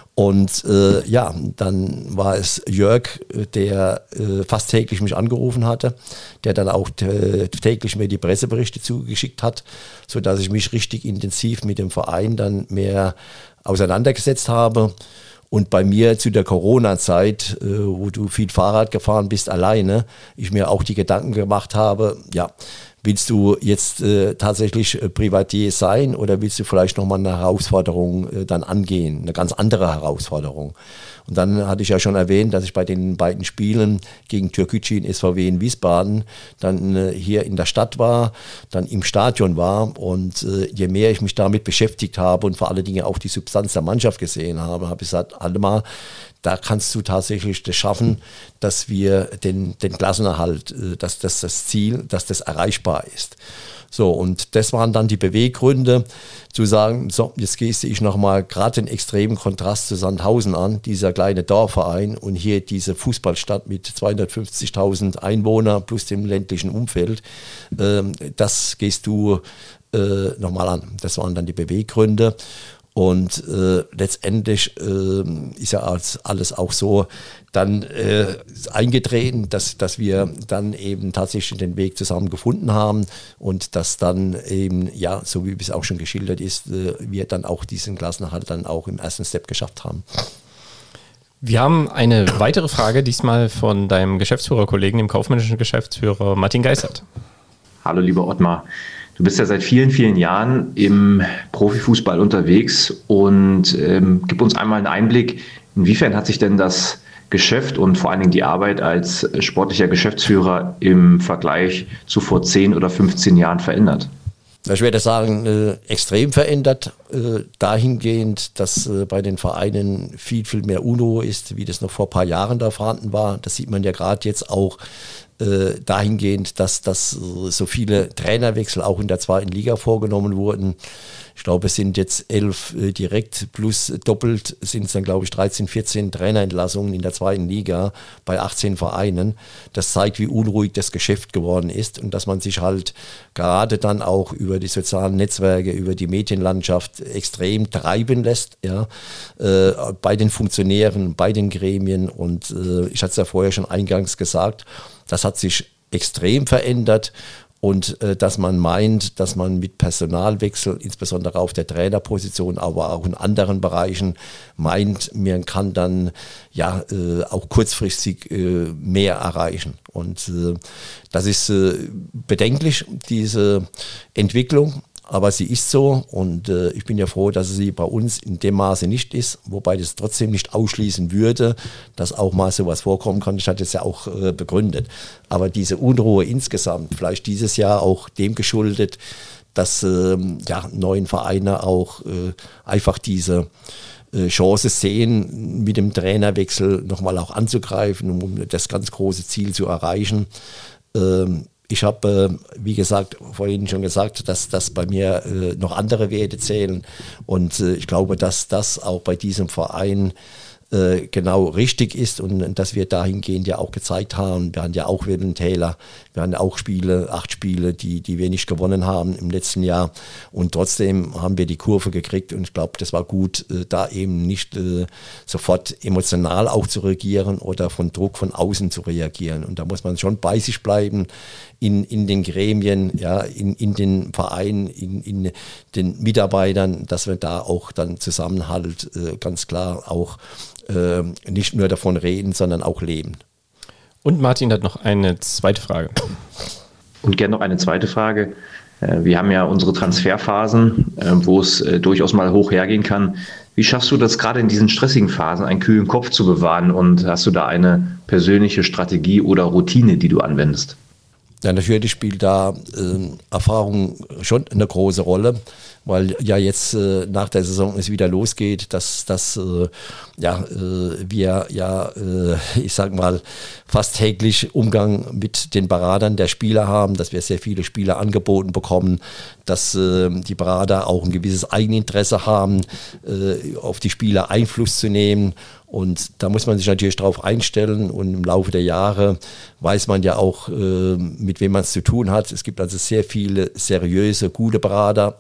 Und äh, ja, dann war es Jörg, der äh, fast täglich mich angerufen hatte, der dann auch t- täglich mir die Presseberichte zugeschickt hat, sodass ich mich richtig intensiv mit dem Verein dann mehr auseinandergesetzt habe. Und bei mir zu der Corona-Zeit, äh, wo du viel Fahrrad gefahren bist alleine, ich mir auch die Gedanken gemacht habe, ja, willst du jetzt äh, tatsächlich äh, Privatier sein oder willst du vielleicht nochmal eine Herausforderung äh, dann angehen, eine ganz andere Herausforderung? Und dann hatte ich ja schon erwähnt, dass ich bei den beiden Spielen gegen Türkgücü S V W in Wiesbaden dann äh, hier in der Stadt war, dann im Stadion war und äh, je mehr ich mich damit beschäftigt habe und vor allen Dingen auch die Substanz der Mannschaft gesehen habe, habe ich gesagt, Aldemar, da kannst du tatsächlich das schaffen, dass wir den, den Klassenerhalt, dass das das Ziel, dass das erreichbar ist. So, und das waren dann die Beweggründe, zu sagen, so, jetzt gehst ich nochmal gerade den extremen Kontrast zu Sandhausen an, dieser kleine Dorfverein und hier diese Fußballstadt mit zweihundertfünfzigtausend Einwohnern plus dem ländlichen Umfeld, ähm, das gehst du äh, nochmal an. Das waren dann die Beweggründe. Und äh, letztendlich äh, ist ja alles auch so dann äh, eingetreten, dass, dass wir dann eben tatsächlich den Weg zusammen gefunden haben und dass dann eben, ja, so wie es auch schon geschildert ist, äh, wir dann auch diesen Klassenerhalt dann auch im ersten Step geschafft haben. Wir haben eine weitere Frage, diesmal von deinem Geschäftsführerkollegen, dem kaufmännischen Geschäftsführer Martin Geissert. Hallo lieber Ottmar. Du bist ja seit vielen, vielen Jahren im Profifußball unterwegs und ähm, gib uns einmal einen Einblick, inwiefern hat sich denn das Geschäft und vor allen Dingen die Arbeit als sportlicher Geschäftsführer im Vergleich zu vor zehn oder fünfzehn Jahren verändert? Ich würde sagen, äh, extrem verändert, äh, dahingehend, dass äh, bei den Vereinen viel, viel mehr Unruhe ist, wie das noch vor ein paar Jahren da vorhanden war. Das sieht man ja gerade jetzt auch äh, dahingehend, dass, dass äh, so viele Trainerwechsel auch in der zweiten Liga vorgenommen wurden. Ich glaube, es sind jetzt elf äh, direkt plus doppelt sind es dann, glaube ich, dreizehn, vierzehn Trainerentlassungen in der zweiten Liga bei achtzehn Vereinen. Das zeigt, wie unruhig das Geschäft geworden ist und dass man sich halt gerade dann auch über die sozialen Netzwerke, über die Medienlandschaft extrem treiben lässt, ja, äh, bei den Funktionären, bei den Gremien. Und äh, ich hatte es ja vorher schon eingangs gesagt, das hat sich extrem verändert. Und äh, dass man meint, dass man mit Personalwechsel, insbesondere auf der Trainerposition, aber auch in anderen Bereichen, meint, man kann dann ja äh, auch kurzfristig äh, mehr erreichen. Und äh, das ist äh, bedenklich, diese Entwicklung. Aber sie ist so und äh, ich bin ja froh, dass sie bei uns in dem Maße nicht ist, wobei das trotzdem nicht ausschließen würde, dass auch mal sowas vorkommen kann. Ich hatte es ja auch äh, begründet. Aber diese Unruhe insgesamt, vielleicht dieses Jahr auch dem geschuldet, dass äh, ja, neuen Vereine auch äh, einfach diese äh, Chance sehen, mit dem Trainerwechsel nochmal auch anzugreifen, um das ganz große Ziel zu erreichen. Ähm, Ich habe, wie gesagt, vorhin schon gesagt, dass, dass bei mir äh, noch andere Werte zählen und äh, ich glaube, dass das auch bei diesem Verein äh, genau richtig ist und, und dass wir dahingehend ja auch gezeigt haben, wir hatten ja auch Täler, wir hatten auch Spiele, acht Spiele, die, die wir nicht gewonnen haben im letzten Jahr und trotzdem haben wir die Kurve gekriegt und ich glaube, das war gut, äh, da eben nicht äh, sofort emotional auch zu reagieren oder von Druck von außen zu reagieren und da muss man schon bei sich bleiben, in, in den Gremien, ja, in, in den Vereinen, in, in den Mitarbeitern, dass wir da auch dann Zusammenhalt äh, ganz klar auch äh, nicht nur davon reden, sondern auch leben. Und Martin hat noch eine zweite Frage. Und gerne noch eine zweite Frage. Wir haben ja unsere Transferphasen, wo es durchaus mal hoch hergehen kann. Wie schaffst du das gerade in diesen stressigen Phasen, einen kühlen Kopf zu bewahren und hast du da eine persönliche Strategie oder Routine, die du anwendest? Ja, natürlich spielt da äh, Erfahrung schon eine große Rolle, weil ja jetzt äh, nach der Saison es wieder losgeht, dass, dass äh, ja, äh, wir ja, äh, ich sag mal, fast täglich Umgang mit den Beratern der Spieler haben, dass wir sehr viele Spieler angeboten bekommen, dass äh, die Berater auch ein gewisses Eigeninteresse haben, äh, auf die Spieler Einfluss zu nehmen. Und da muss man sich natürlich darauf einstellen und im Laufe der Jahre weiß man ja auch, äh, mit wem man es zu tun hat. Es gibt also sehr viele seriöse, gute Berater, aber es gibt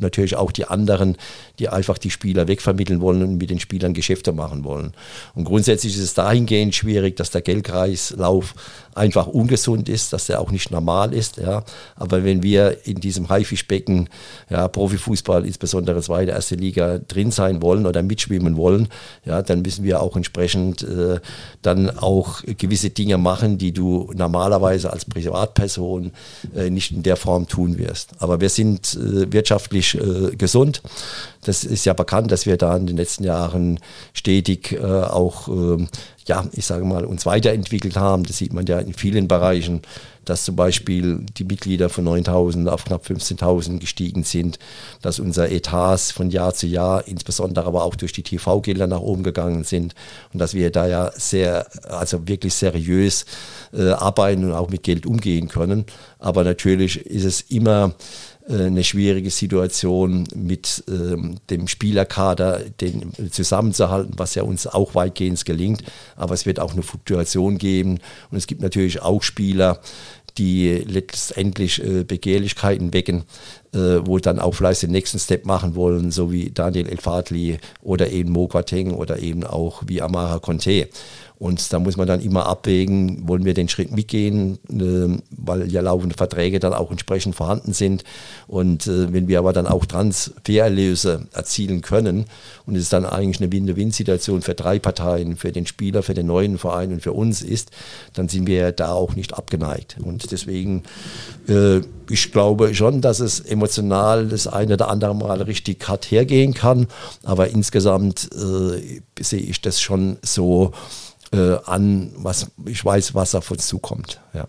natürlich auch die anderen, die einfach die Spieler wegvermitteln wollen und mit den Spielern Geschäfte machen wollen. Und grundsätzlich ist es dahingehend schwierig, dass der Geldkreislauf einfach ungesund ist, dass der auch nicht normal ist. Ja. Aber wenn wir in diesem Haifischbecken, ja, Profifußball, insbesondere zweite, erste Liga, drin sein wollen oder mitschwimmen wollen, ja, dann müssen wir auch entsprechend äh, dann auch gewisse Dinge machen, die du normalerweise als Privatperson äh, nicht in der Form tun wirst. Aber wir sind äh, wirtschaftlich äh, gesund. Das ist ja bekannt, dass wir da in den letzten Jahren stetig äh, auch, äh, ja, ich sage mal, uns weiterentwickelt haben. Das sieht man ja in vielen Bereichen, dass zum Beispiel die Mitglieder von neuntausend auf knapp fünfzehntausend gestiegen sind, dass unsere Etats von Jahr zu Jahr, insbesondere aber auch durch die T V-Gelder nach oben gegangen sind und dass wir da ja sehr, also wirklich seriös äh, arbeiten und auch mit Geld umgehen können. Aber natürlich ist es immer eine schwierige Situation mit ähm, dem Spielerkader, den zusammenzuhalten, was ja uns auch weitgehend gelingt. Aber es wird auch eine Fluktuation geben. Und es gibt natürlich auch Spieler, die letztendlich äh, Begehrlichkeiten wecken, äh, wo dann auch vielleicht den nächsten Step machen wollen, so wie Daniel El-Fadli oder eben Mo Boateng oder eben auch wie Amara Conté. Und da muss man dann immer abwägen, wollen wir den Schritt mitgehen, äh, weil ja laufende Verträge dann auch entsprechend vorhanden sind. Und äh, wenn wir aber dann auch Transfererlöse erzielen können und es dann eigentlich eine Win-Win-Situation für drei Parteien, für den Spieler, für den neuen Verein und für uns ist, dann sind wir da auch nicht abgeneigt. Und deswegen, äh, ich glaube schon, dass es emotional das eine oder andere Mal richtig hart hergehen kann. Aber insgesamt äh, sehe ich das schon so Äh, an, was ich weiß, was auf uns zukommt. Ja.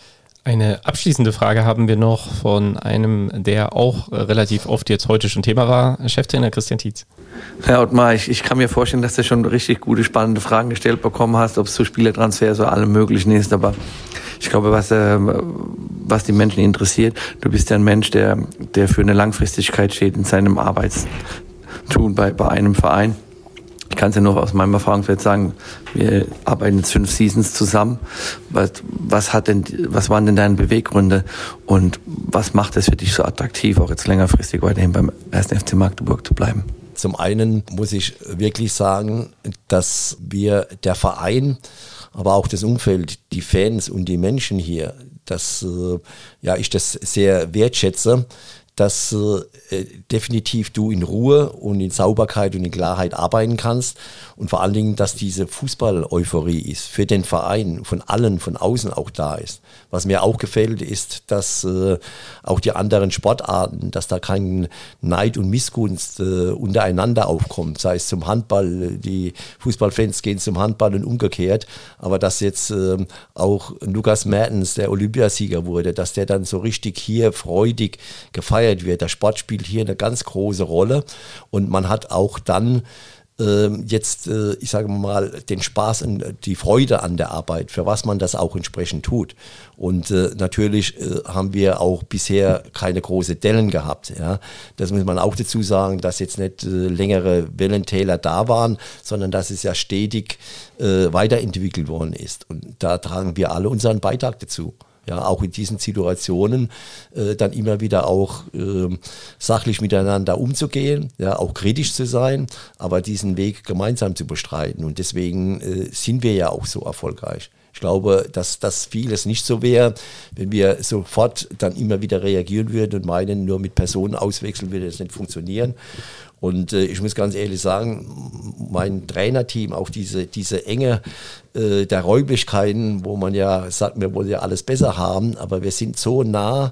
Eine abschließende Frage haben wir noch von einem, der auch äh, relativ oft jetzt heute schon Thema war, Cheftrainer Christian Tietz. Herr Ottmar, ich, ich kann mir vorstellen, dass du schon richtig gute, spannende Fragen gestellt bekommen hast, ob es zu Spielertransfers oder allem Möglichen ist, aber ich glaube, was, äh, was die Menschen interessiert, du bist ja ein Mensch, der, der für eine Langfristigkeit steht in seinem Arbeitstun bei, bei einem Verein. Ich kann es ja nur aus meinem Erfahrungswert sagen, wir arbeiten jetzt fünf Seasons zusammen. Was, was, hat denn, was waren denn deine Beweggründe und was macht es für dich so attraktiv, auch jetzt längerfristig weiterhin beim ersten F C Magdeburg zu bleiben? Zum einen muss ich wirklich sagen, dass wir, der Verein, aber auch das Umfeld, die Fans und die Menschen hier, dass ja, ich das sehr wertschätze, dass äh, definitiv du in Ruhe und in Sauberkeit und in Klarheit arbeiten kannst und vor allen Dingen, dass diese Fußball-Euphorie ist, für den Verein, von allen, von außen auch da ist. Was mir auch gefällt, ist, dass äh, auch die anderen Sportarten, dass da kein Neid und Missgunst äh, untereinander aufkommt, sei es zum Handball, die Fußballfans gehen zum Handball und umgekehrt, aber dass jetzt äh, auch Lukas Mertens, der Olympiasieger wurde, dass der dann so richtig hier freudig gefeiert wird. Der Sport spielt hier eine ganz große Rolle und man hat auch dann äh, jetzt, äh, ich sage mal, den Spaß und die Freude an der Arbeit, für was man das auch entsprechend tut. Und äh, natürlich äh, haben wir auch bisher keine große Dellen gehabt. Ja. Das muss man auch dazu sagen, dass jetzt nicht äh, längere Wellentäler da waren, sondern dass es ja stetig äh, weiterentwickelt worden ist. Und da tragen wir alle unseren Beitrag dazu. Ja, auch in diesen Situationen äh, dann immer wieder auch äh, sachlich miteinander umzugehen, ja, auch kritisch zu sein, aber diesen Weg gemeinsam zu bestreiten. Und deswegen äh, sind wir ja auch so erfolgreich. Ich glaube, dass das vieles nicht so wäre, wenn wir sofort dann immer wieder reagieren würden und meinen, nur mit Personen auswechseln würde das nicht funktionieren. Und äh, ich muss ganz ehrlich sagen, mein Trainerteam, auch diese, diese Enge äh, der Räumlichkeiten, wo man ja sagt, wir wollen ja alles besser haben, aber wir sind so nah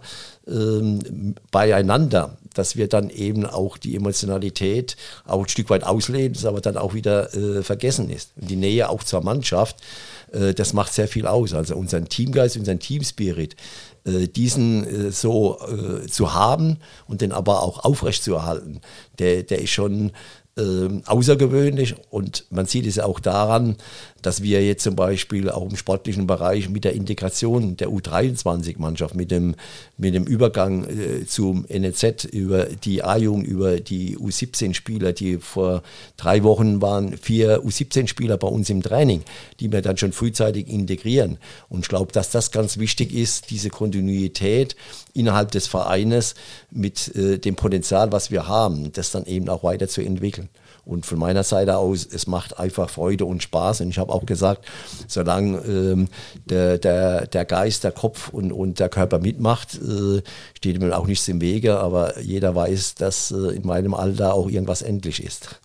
ähm, beieinander, dass wir dann eben auch die Emotionalität auch ein Stück weit ausleben, das aber dann auch wieder äh, vergessen ist. Und die Nähe auch zur Mannschaft, äh, das macht sehr viel aus. Also unseren Teamgeist, unseren Teamspirit, äh, diesen äh, so äh, zu haben und den aber auch aufrecht zu erhalten, der, der ist schon äh, außergewöhnlich und man sieht es ja auch daran, dass wir jetzt zum Beispiel auch im sportlichen Bereich mit der Integration der U dreiundzwanzig-Mannschaft, mit dem, mit dem Übergang äh, zum N L Z über die A-Jugend, über die U siebzehn-Spieler, die vor drei Wochen waren vier U siebzehn-Spieler bei uns im Training, die wir dann schon frühzeitig integrieren. Und ich glaube, dass das ganz wichtig ist, diese Kontinuität innerhalb des Vereines mit äh, dem Potenzial, was wir haben, das dann eben auch weiterzuentwickeln. Und von meiner Seite aus, es macht einfach Freude und Spaß. Und ich habe auch gesagt, solange ähm, der, der, der Geist, der Kopf und, und der Körper mitmacht, äh, steht mir auch nichts im Wege. Aber jeder weiß, dass äh, in meinem Alter auch irgendwas endlich ist.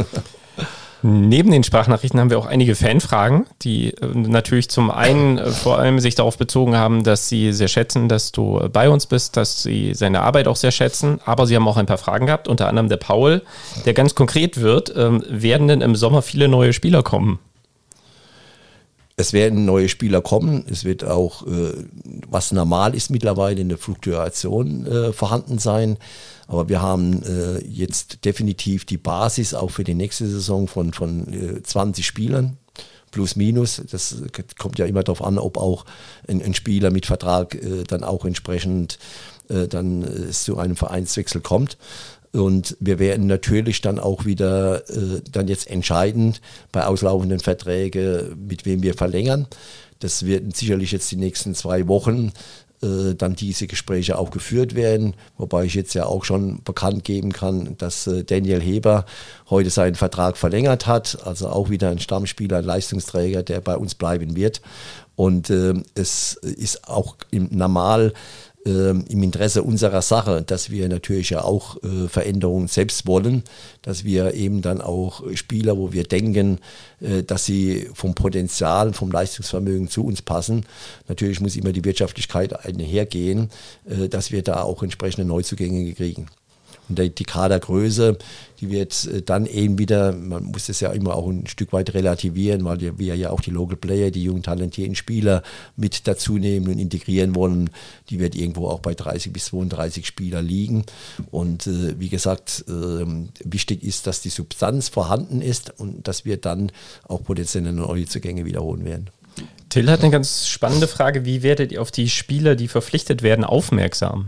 Neben den Sprachnachrichten haben wir auch einige Fanfragen, die äh, natürlich zum einen äh, vor allem sich darauf bezogen haben, dass sie sehr schätzen, dass du äh, bei uns bist, dass sie seine Arbeit auch sehr schätzen, aber sie haben auch ein paar Fragen gehabt, unter anderem der Paul, der ganz konkret wird, ähm, werden denn im Sommer viele neue Spieler kommen? Es werden neue Spieler kommen, es wird auch, äh, was normal ist mittlerweile, eine Fluktuation äh, vorhanden sein. Aber wir haben äh, jetzt definitiv die Basis auch für die nächste Saison von, von äh, zwanzig Spielern, plus minus. Das kommt ja immer darauf an, ob auch ein, ein Spieler mit Vertrag äh, dann auch entsprechend äh, dann äh, zu einem Vereinswechsel kommt. Und wir werden natürlich dann auch wieder äh, dann jetzt entscheidend bei auslaufenden Verträgen, mit wem wir verlängern. Das werden sicherlich jetzt die nächsten zwei Wochen äh, dann diese Gespräche auch geführt werden. Wobei ich jetzt ja auch schon bekannt geben kann, dass äh, Daniel Heber heute seinen Vertrag verlängert hat. Also auch wieder ein Stammspieler, ein Leistungsträger, der bei uns bleiben wird. Und äh, es ist auch im Normal im Interesse unserer Sache, dass wir natürlich ja auch äh, Veränderungen selbst wollen, dass wir eben dann auch Spieler, wo wir denken, äh, dass sie vom Potenzial, vom Leistungsvermögen zu uns passen. Natürlich muss immer die Wirtschaftlichkeit einhergehen, äh, dass wir da auch entsprechende Neuzugänge kriegen. Und die Kadergröße, die wird dann eben wieder, man muss das ja immer auch ein Stück weit relativieren, weil wir ja auch die Local Player, die jungen talentierten Spieler mit dazu nehmen und integrieren wollen, die wird irgendwo auch bei dreißig bis zweiunddreißig Spieler liegen. Und äh, wie gesagt, äh, wichtig ist, dass die Substanz vorhanden ist und dass wir dann auch potenzielle neue Zugänge wiederholen werden. Till hat eine ganz spannende Frage, wie werdet ihr auf die Spieler, die verpflichtet werden, aufmerksam?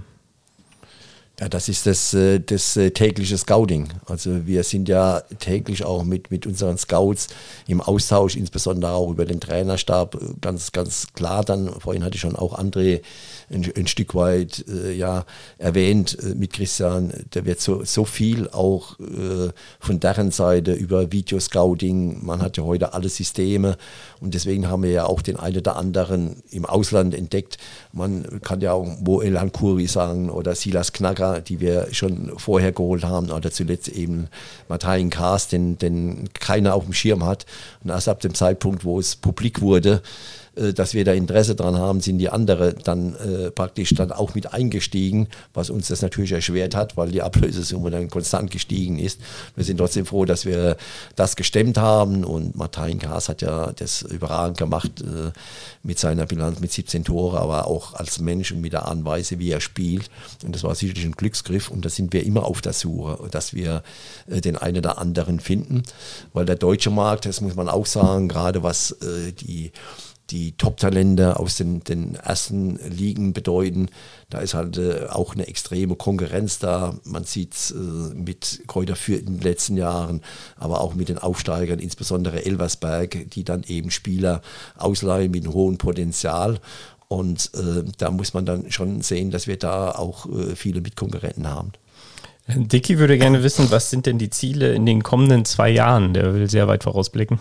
Ja, das ist das, das tägliche Scouting. Also wir sind ja täglich auch mit, mit unseren Scouts im Austausch, insbesondere auch über den Trainerstab, ganz, ganz klar dann, vorhin hatte ich schon auch André ein, ein Stück weit äh, ja, erwähnt äh, mit Christian, da wird so, so viel auch äh, von deren Seite über Videoscouting, man hat ja heute alle Systeme und deswegen haben wir ja auch den einen oder anderen im Ausland entdeckt. Man kann ja auch Mo Elhan Khoury sagen oder Silas Knacker, die wir schon vorher geholt haben, oder zuletzt eben Martin Kaas, den, den keiner auf dem Schirm hat. Und erst ab dem Zeitpunkt, wo es publik wurde, äh, dass wir da Interesse dran haben, sind die anderen dann äh, praktisch dann auch mit eingestiegen, was uns das natürlich erschwert hat, weil die Ablösesumme dann konstant gestiegen ist. Wir sind trotzdem froh, dass wir das gestemmt haben und Martin Kaas hat ja das überragend gemacht äh, mit seiner Bilanz mit siebzehn Tore, aber auch als Mensch und mit der Art und Weise, wie er spielt. Und das war sicherlich ein Glücksgriff und da sind wir immer auf der Suche, dass wir äh, den einen oder anderen finden, weil der deutsche Markt, das muss man auch sagen, gerade was äh, die die Top-Talente aus den, den ersten Ligen bedeuten. Da ist halt äh, auch eine extreme Konkurrenz da. Man sieht es äh, mit Kräuter Fürth in den letzten Jahren, aber auch mit den Aufsteigern, insbesondere Elversberg, die dann eben Spieler ausleihen mit einem hohen Potenzial. Und äh, da muss man dann schon sehen, dass wir da auch äh, viele Mitkonkurrenten haben. Dicky würde gerne wissen, was sind denn die Ziele in den kommenden zwei Jahren? Der will sehr weit vorausblicken.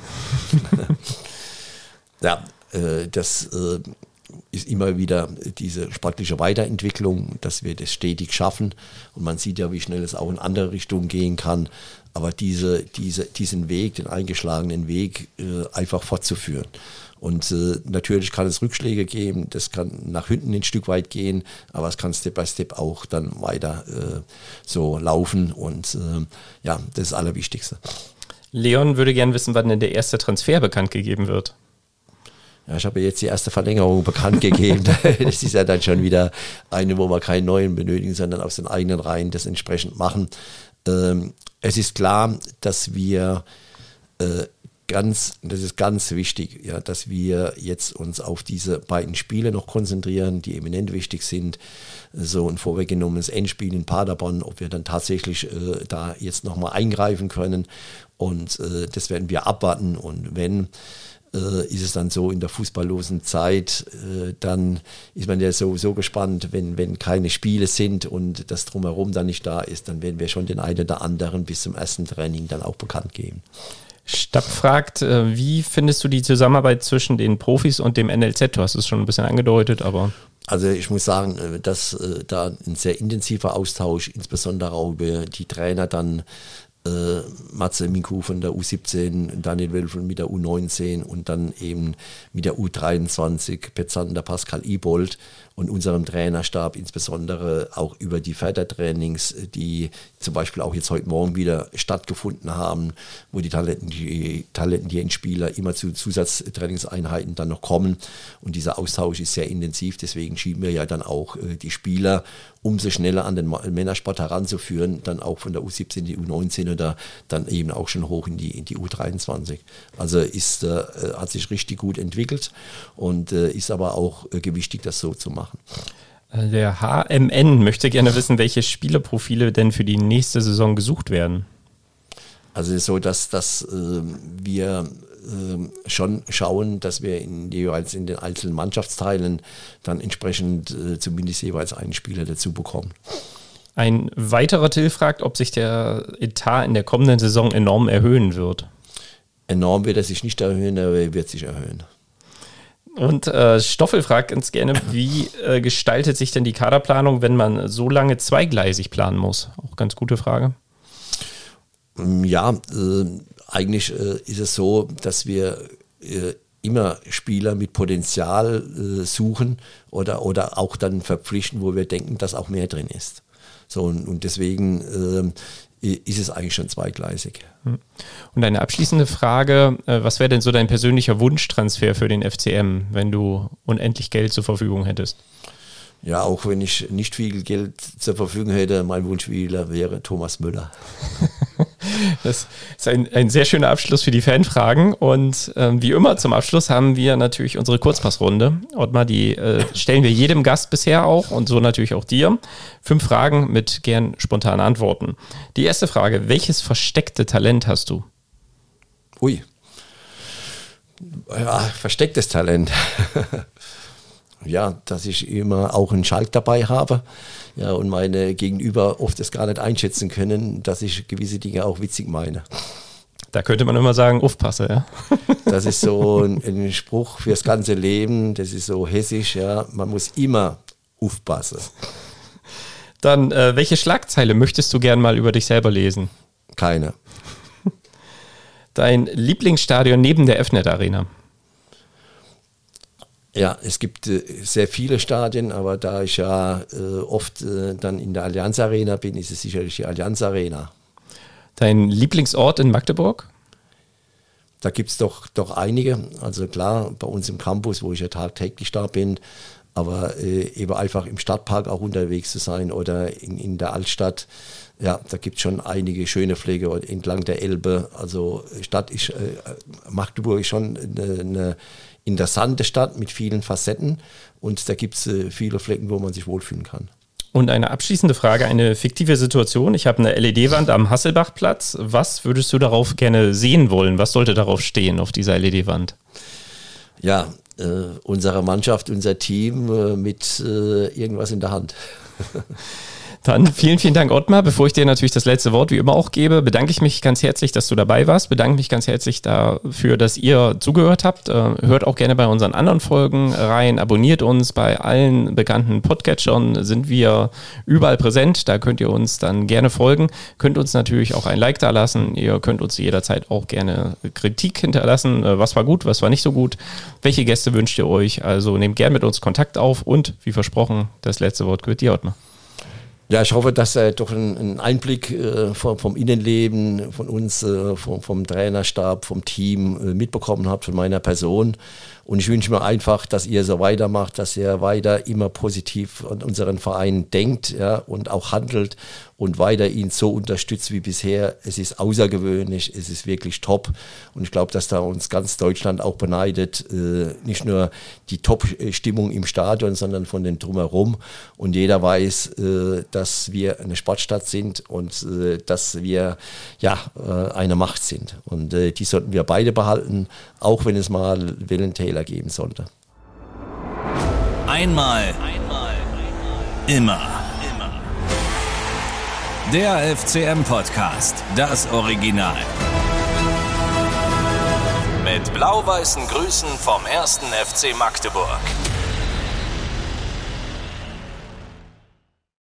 Ja, das ist immer wieder diese sportliche Weiterentwicklung, dass wir das stetig schaffen und man sieht ja, wie schnell es auch in andere Richtungen gehen kann, aber diese, diese, diesen Weg, den eingeschlagenen Weg einfach fortzuführen. Und äh, natürlich kann es Rückschläge geben, das kann nach hinten ein Stück weit gehen, aber es kann Step by Step auch dann weiter äh, so laufen und äh, ja, das ist das Allerwichtigste. Leon würde gerne wissen, wann denn der erste Transfer bekannt gegeben wird. Ja, ich habe jetzt die erste Verlängerung bekannt gegeben. Das ist ja dann schon wieder eine, wo wir keinen neuen benötigen, sondern aus den eigenen Reihen das entsprechend machen. Ähm, es ist klar, dass wir äh, ganz, das ist ganz wichtig, ja, dass wir jetzt uns auf diese beiden Spiele noch konzentrieren, die eminent wichtig sind. So ein vorweggenommenes Endspiel in Paderborn, ob wir dann tatsächlich äh, da jetzt nochmal eingreifen können. Und äh, das werden wir abwarten. Und wenn, äh, ist es dann so in der fußballlosen Zeit, äh, dann ist man ja sowieso gespannt, wenn, wenn keine Spiele sind und das Drumherum dann nicht da ist, dann werden wir schon den einen oder anderen bis zum ersten Training dann auch bekannt geben. Stab fragt, äh, wie findest du die Zusammenarbeit zwischen den Profis und dem N L Z? Du hast es schon ein bisschen angedeutet, aber... Also ich muss sagen, dass äh, da ein sehr intensiver Austausch, insbesondere auch über die Trainer dann, äh, Matze Minku von der U siebzehn, Daniel Wölfel mit der U neunzehn und dann eben mit der U dreiundzwanzig, Petzander Pascal Ibold und unserem Trainerstab, insbesondere auch über die Fördertrainings, die zum Beispiel auch jetzt heute Morgen wieder stattgefunden haben, wo die Talenten, die talentierten Spieler immer zu Zusatztrainingseinheiten dann noch kommen. Und dieser Austausch ist sehr intensiv, deswegen schieben wir ja dann auch äh, die Spieler umso schneller an den Männersport heranzuführen, dann auch von der U siebzehn, die U neunzehn oder dann eben auch schon hoch in die, in die U dreiundzwanzig. Also ist, äh, hat sich richtig gut entwickelt und äh, ist aber auch äh, gewichtig, das so zu machen. Der H M N möchte gerne wissen, welche Spielerprofile denn für die nächste Saison gesucht werden. Also es ist so, dass, dass äh, wir äh, schon schauen, dass wir in, jeweils in den einzelnen Mannschaftsteilen dann entsprechend äh, zumindest jeweils einen Spieler dazu bekommen. Ein weiterer Till fragt, ob sich der Etat in der kommenden Saison enorm erhöhen wird. Enorm wird er sich nicht erhöhen, aber er wird sich erhöhen. Und äh, Stoffel fragt ganz gerne, wie äh, gestaltet sich denn die Kaderplanung, wenn man so lange zweigleisig planen muss? Auch ganz gute Frage. Ja, äh, eigentlich äh, ist es so, dass wir äh, immer Spieler mit Potenzial äh, suchen oder, oder auch dann verpflichten, wo wir denken, dass auch mehr drin ist. So, und, und deswegen äh, ist es eigentlich schon zweigleisig. Und eine abschließende Frage, äh, was wäre denn so dein persönlicher Wunschtransfer für den F C M, wenn du unendlich Geld zur Verfügung hättest? Ja, auch wenn ich nicht viel Geld zur Verfügung hätte, mein Wunschspieler wäre Thomas Müller. Das ist ein, ein sehr schöner Abschluss für die Fanfragen und ähm, wie immer zum Abschluss haben wir natürlich unsere Kurzpassrunde. Ottmar, die äh, stellen wir jedem Gast bisher auch und so natürlich auch dir. Fünf Fragen mit gern spontanen Antworten. Die erste Frage, welches versteckte Talent hast du? Ui, ja, verstecktes Talent. Ja, dass ich immer auch einen Schalk dabei habe, ja, und meine Gegenüber oft es gar nicht einschätzen können, dass ich gewisse Dinge auch witzig meine. Da könnte man immer sagen, aufpasse, ja. Das ist so ein, ein Spruch fürs ganze Leben, das ist so hessisch, ja, man muss immer aufpassen. Dann, äh, welche Schlagzeile möchtest du gern mal über dich selber lesen? Keine. Dein Lieblingsstadion neben der F N E T Arena? Ja, es gibt äh, sehr viele Stadien, aber da ich ja äh, oft äh, dann in der Allianz Arena bin, ist es sicherlich die Allianz Arena. Dein Lieblingsort in Magdeburg? Da gibt es doch, doch einige. Also klar, bei uns im Campus, wo ich ja tagtäglich da bin, aber äh, eben einfach im Stadtpark auch unterwegs zu sein oder in, in der Altstadt. Ja, da gibt es schon einige schöne Pflege entlang der Elbe. Also Stadt ist, äh, Magdeburg ist schon eine, eine interessante Stadt mit vielen Facetten und da gibt es äh, viele Flecken, wo man sich wohlfühlen kann. Und eine abschließende Frage, eine fiktive Situation. Ich habe eine L E D-Wand am Hasselbachplatz. Was würdest du darauf gerne sehen wollen? Was sollte darauf stehen, auf dieser L E D-Wand? Ja, äh, unsere Mannschaft, unser Team äh, mit äh, irgendwas in der Hand. Dann vielen, vielen Dank, Ottmar. Bevor ich dir natürlich das letzte Wort wie immer auch gebe, bedanke ich mich ganz herzlich, dass du dabei warst. Bedanke mich ganz herzlich dafür, dass ihr zugehört habt. Hört auch gerne bei unseren anderen Folgen rein. Abonniert uns bei allen bekannten Podcatchern. Sind wir überall präsent. Da könnt ihr uns dann gerne folgen. Könnt uns natürlich auch ein Like da lassen. Ihr könnt uns jederzeit auch gerne Kritik hinterlassen. Was war gut, was war nicht so gut. Welche Gäste wünscht ihr euch? Also nehmt gerne mit uns Kontakt auf. Und wie versprochen, das letzte Wort gehört dir, Ottmar. Ja, ich hoffe, dass er doch einen Einblick äh, vom, vom Innenleben, von uns, äh, vom, vom Trainerstab, vom Team äh, mitbekommen habt, von meiner Person. Und ich wünsche mir einfach, dass ihr so weitermacht, dass ihr weiter immer positiv an unseren Verein denkt, ja, und auch handelt und weiter ihn so unterstützt wie bisher. Es ist außergewöhnlich, es ist wirklich top. Und ich glaube, dass da uns ganz Deutschland auch beneidet, äh, nicht nur die Top-Stimmung im Stadion, sondern von den Drumherum. Und jeder weiß, äh, dass wir eine Sportstadt sind und äh, dass wir ja äh, eine Macht sind. Und äh, die sollten wir beide behalten, auch wenn es mal Willentäler geben sollte. Einmal, einmal, immer, immer. Der F C M-Podcast, das Original. Mit blau-weißen Grüßen vom ersten F C Magdeburg.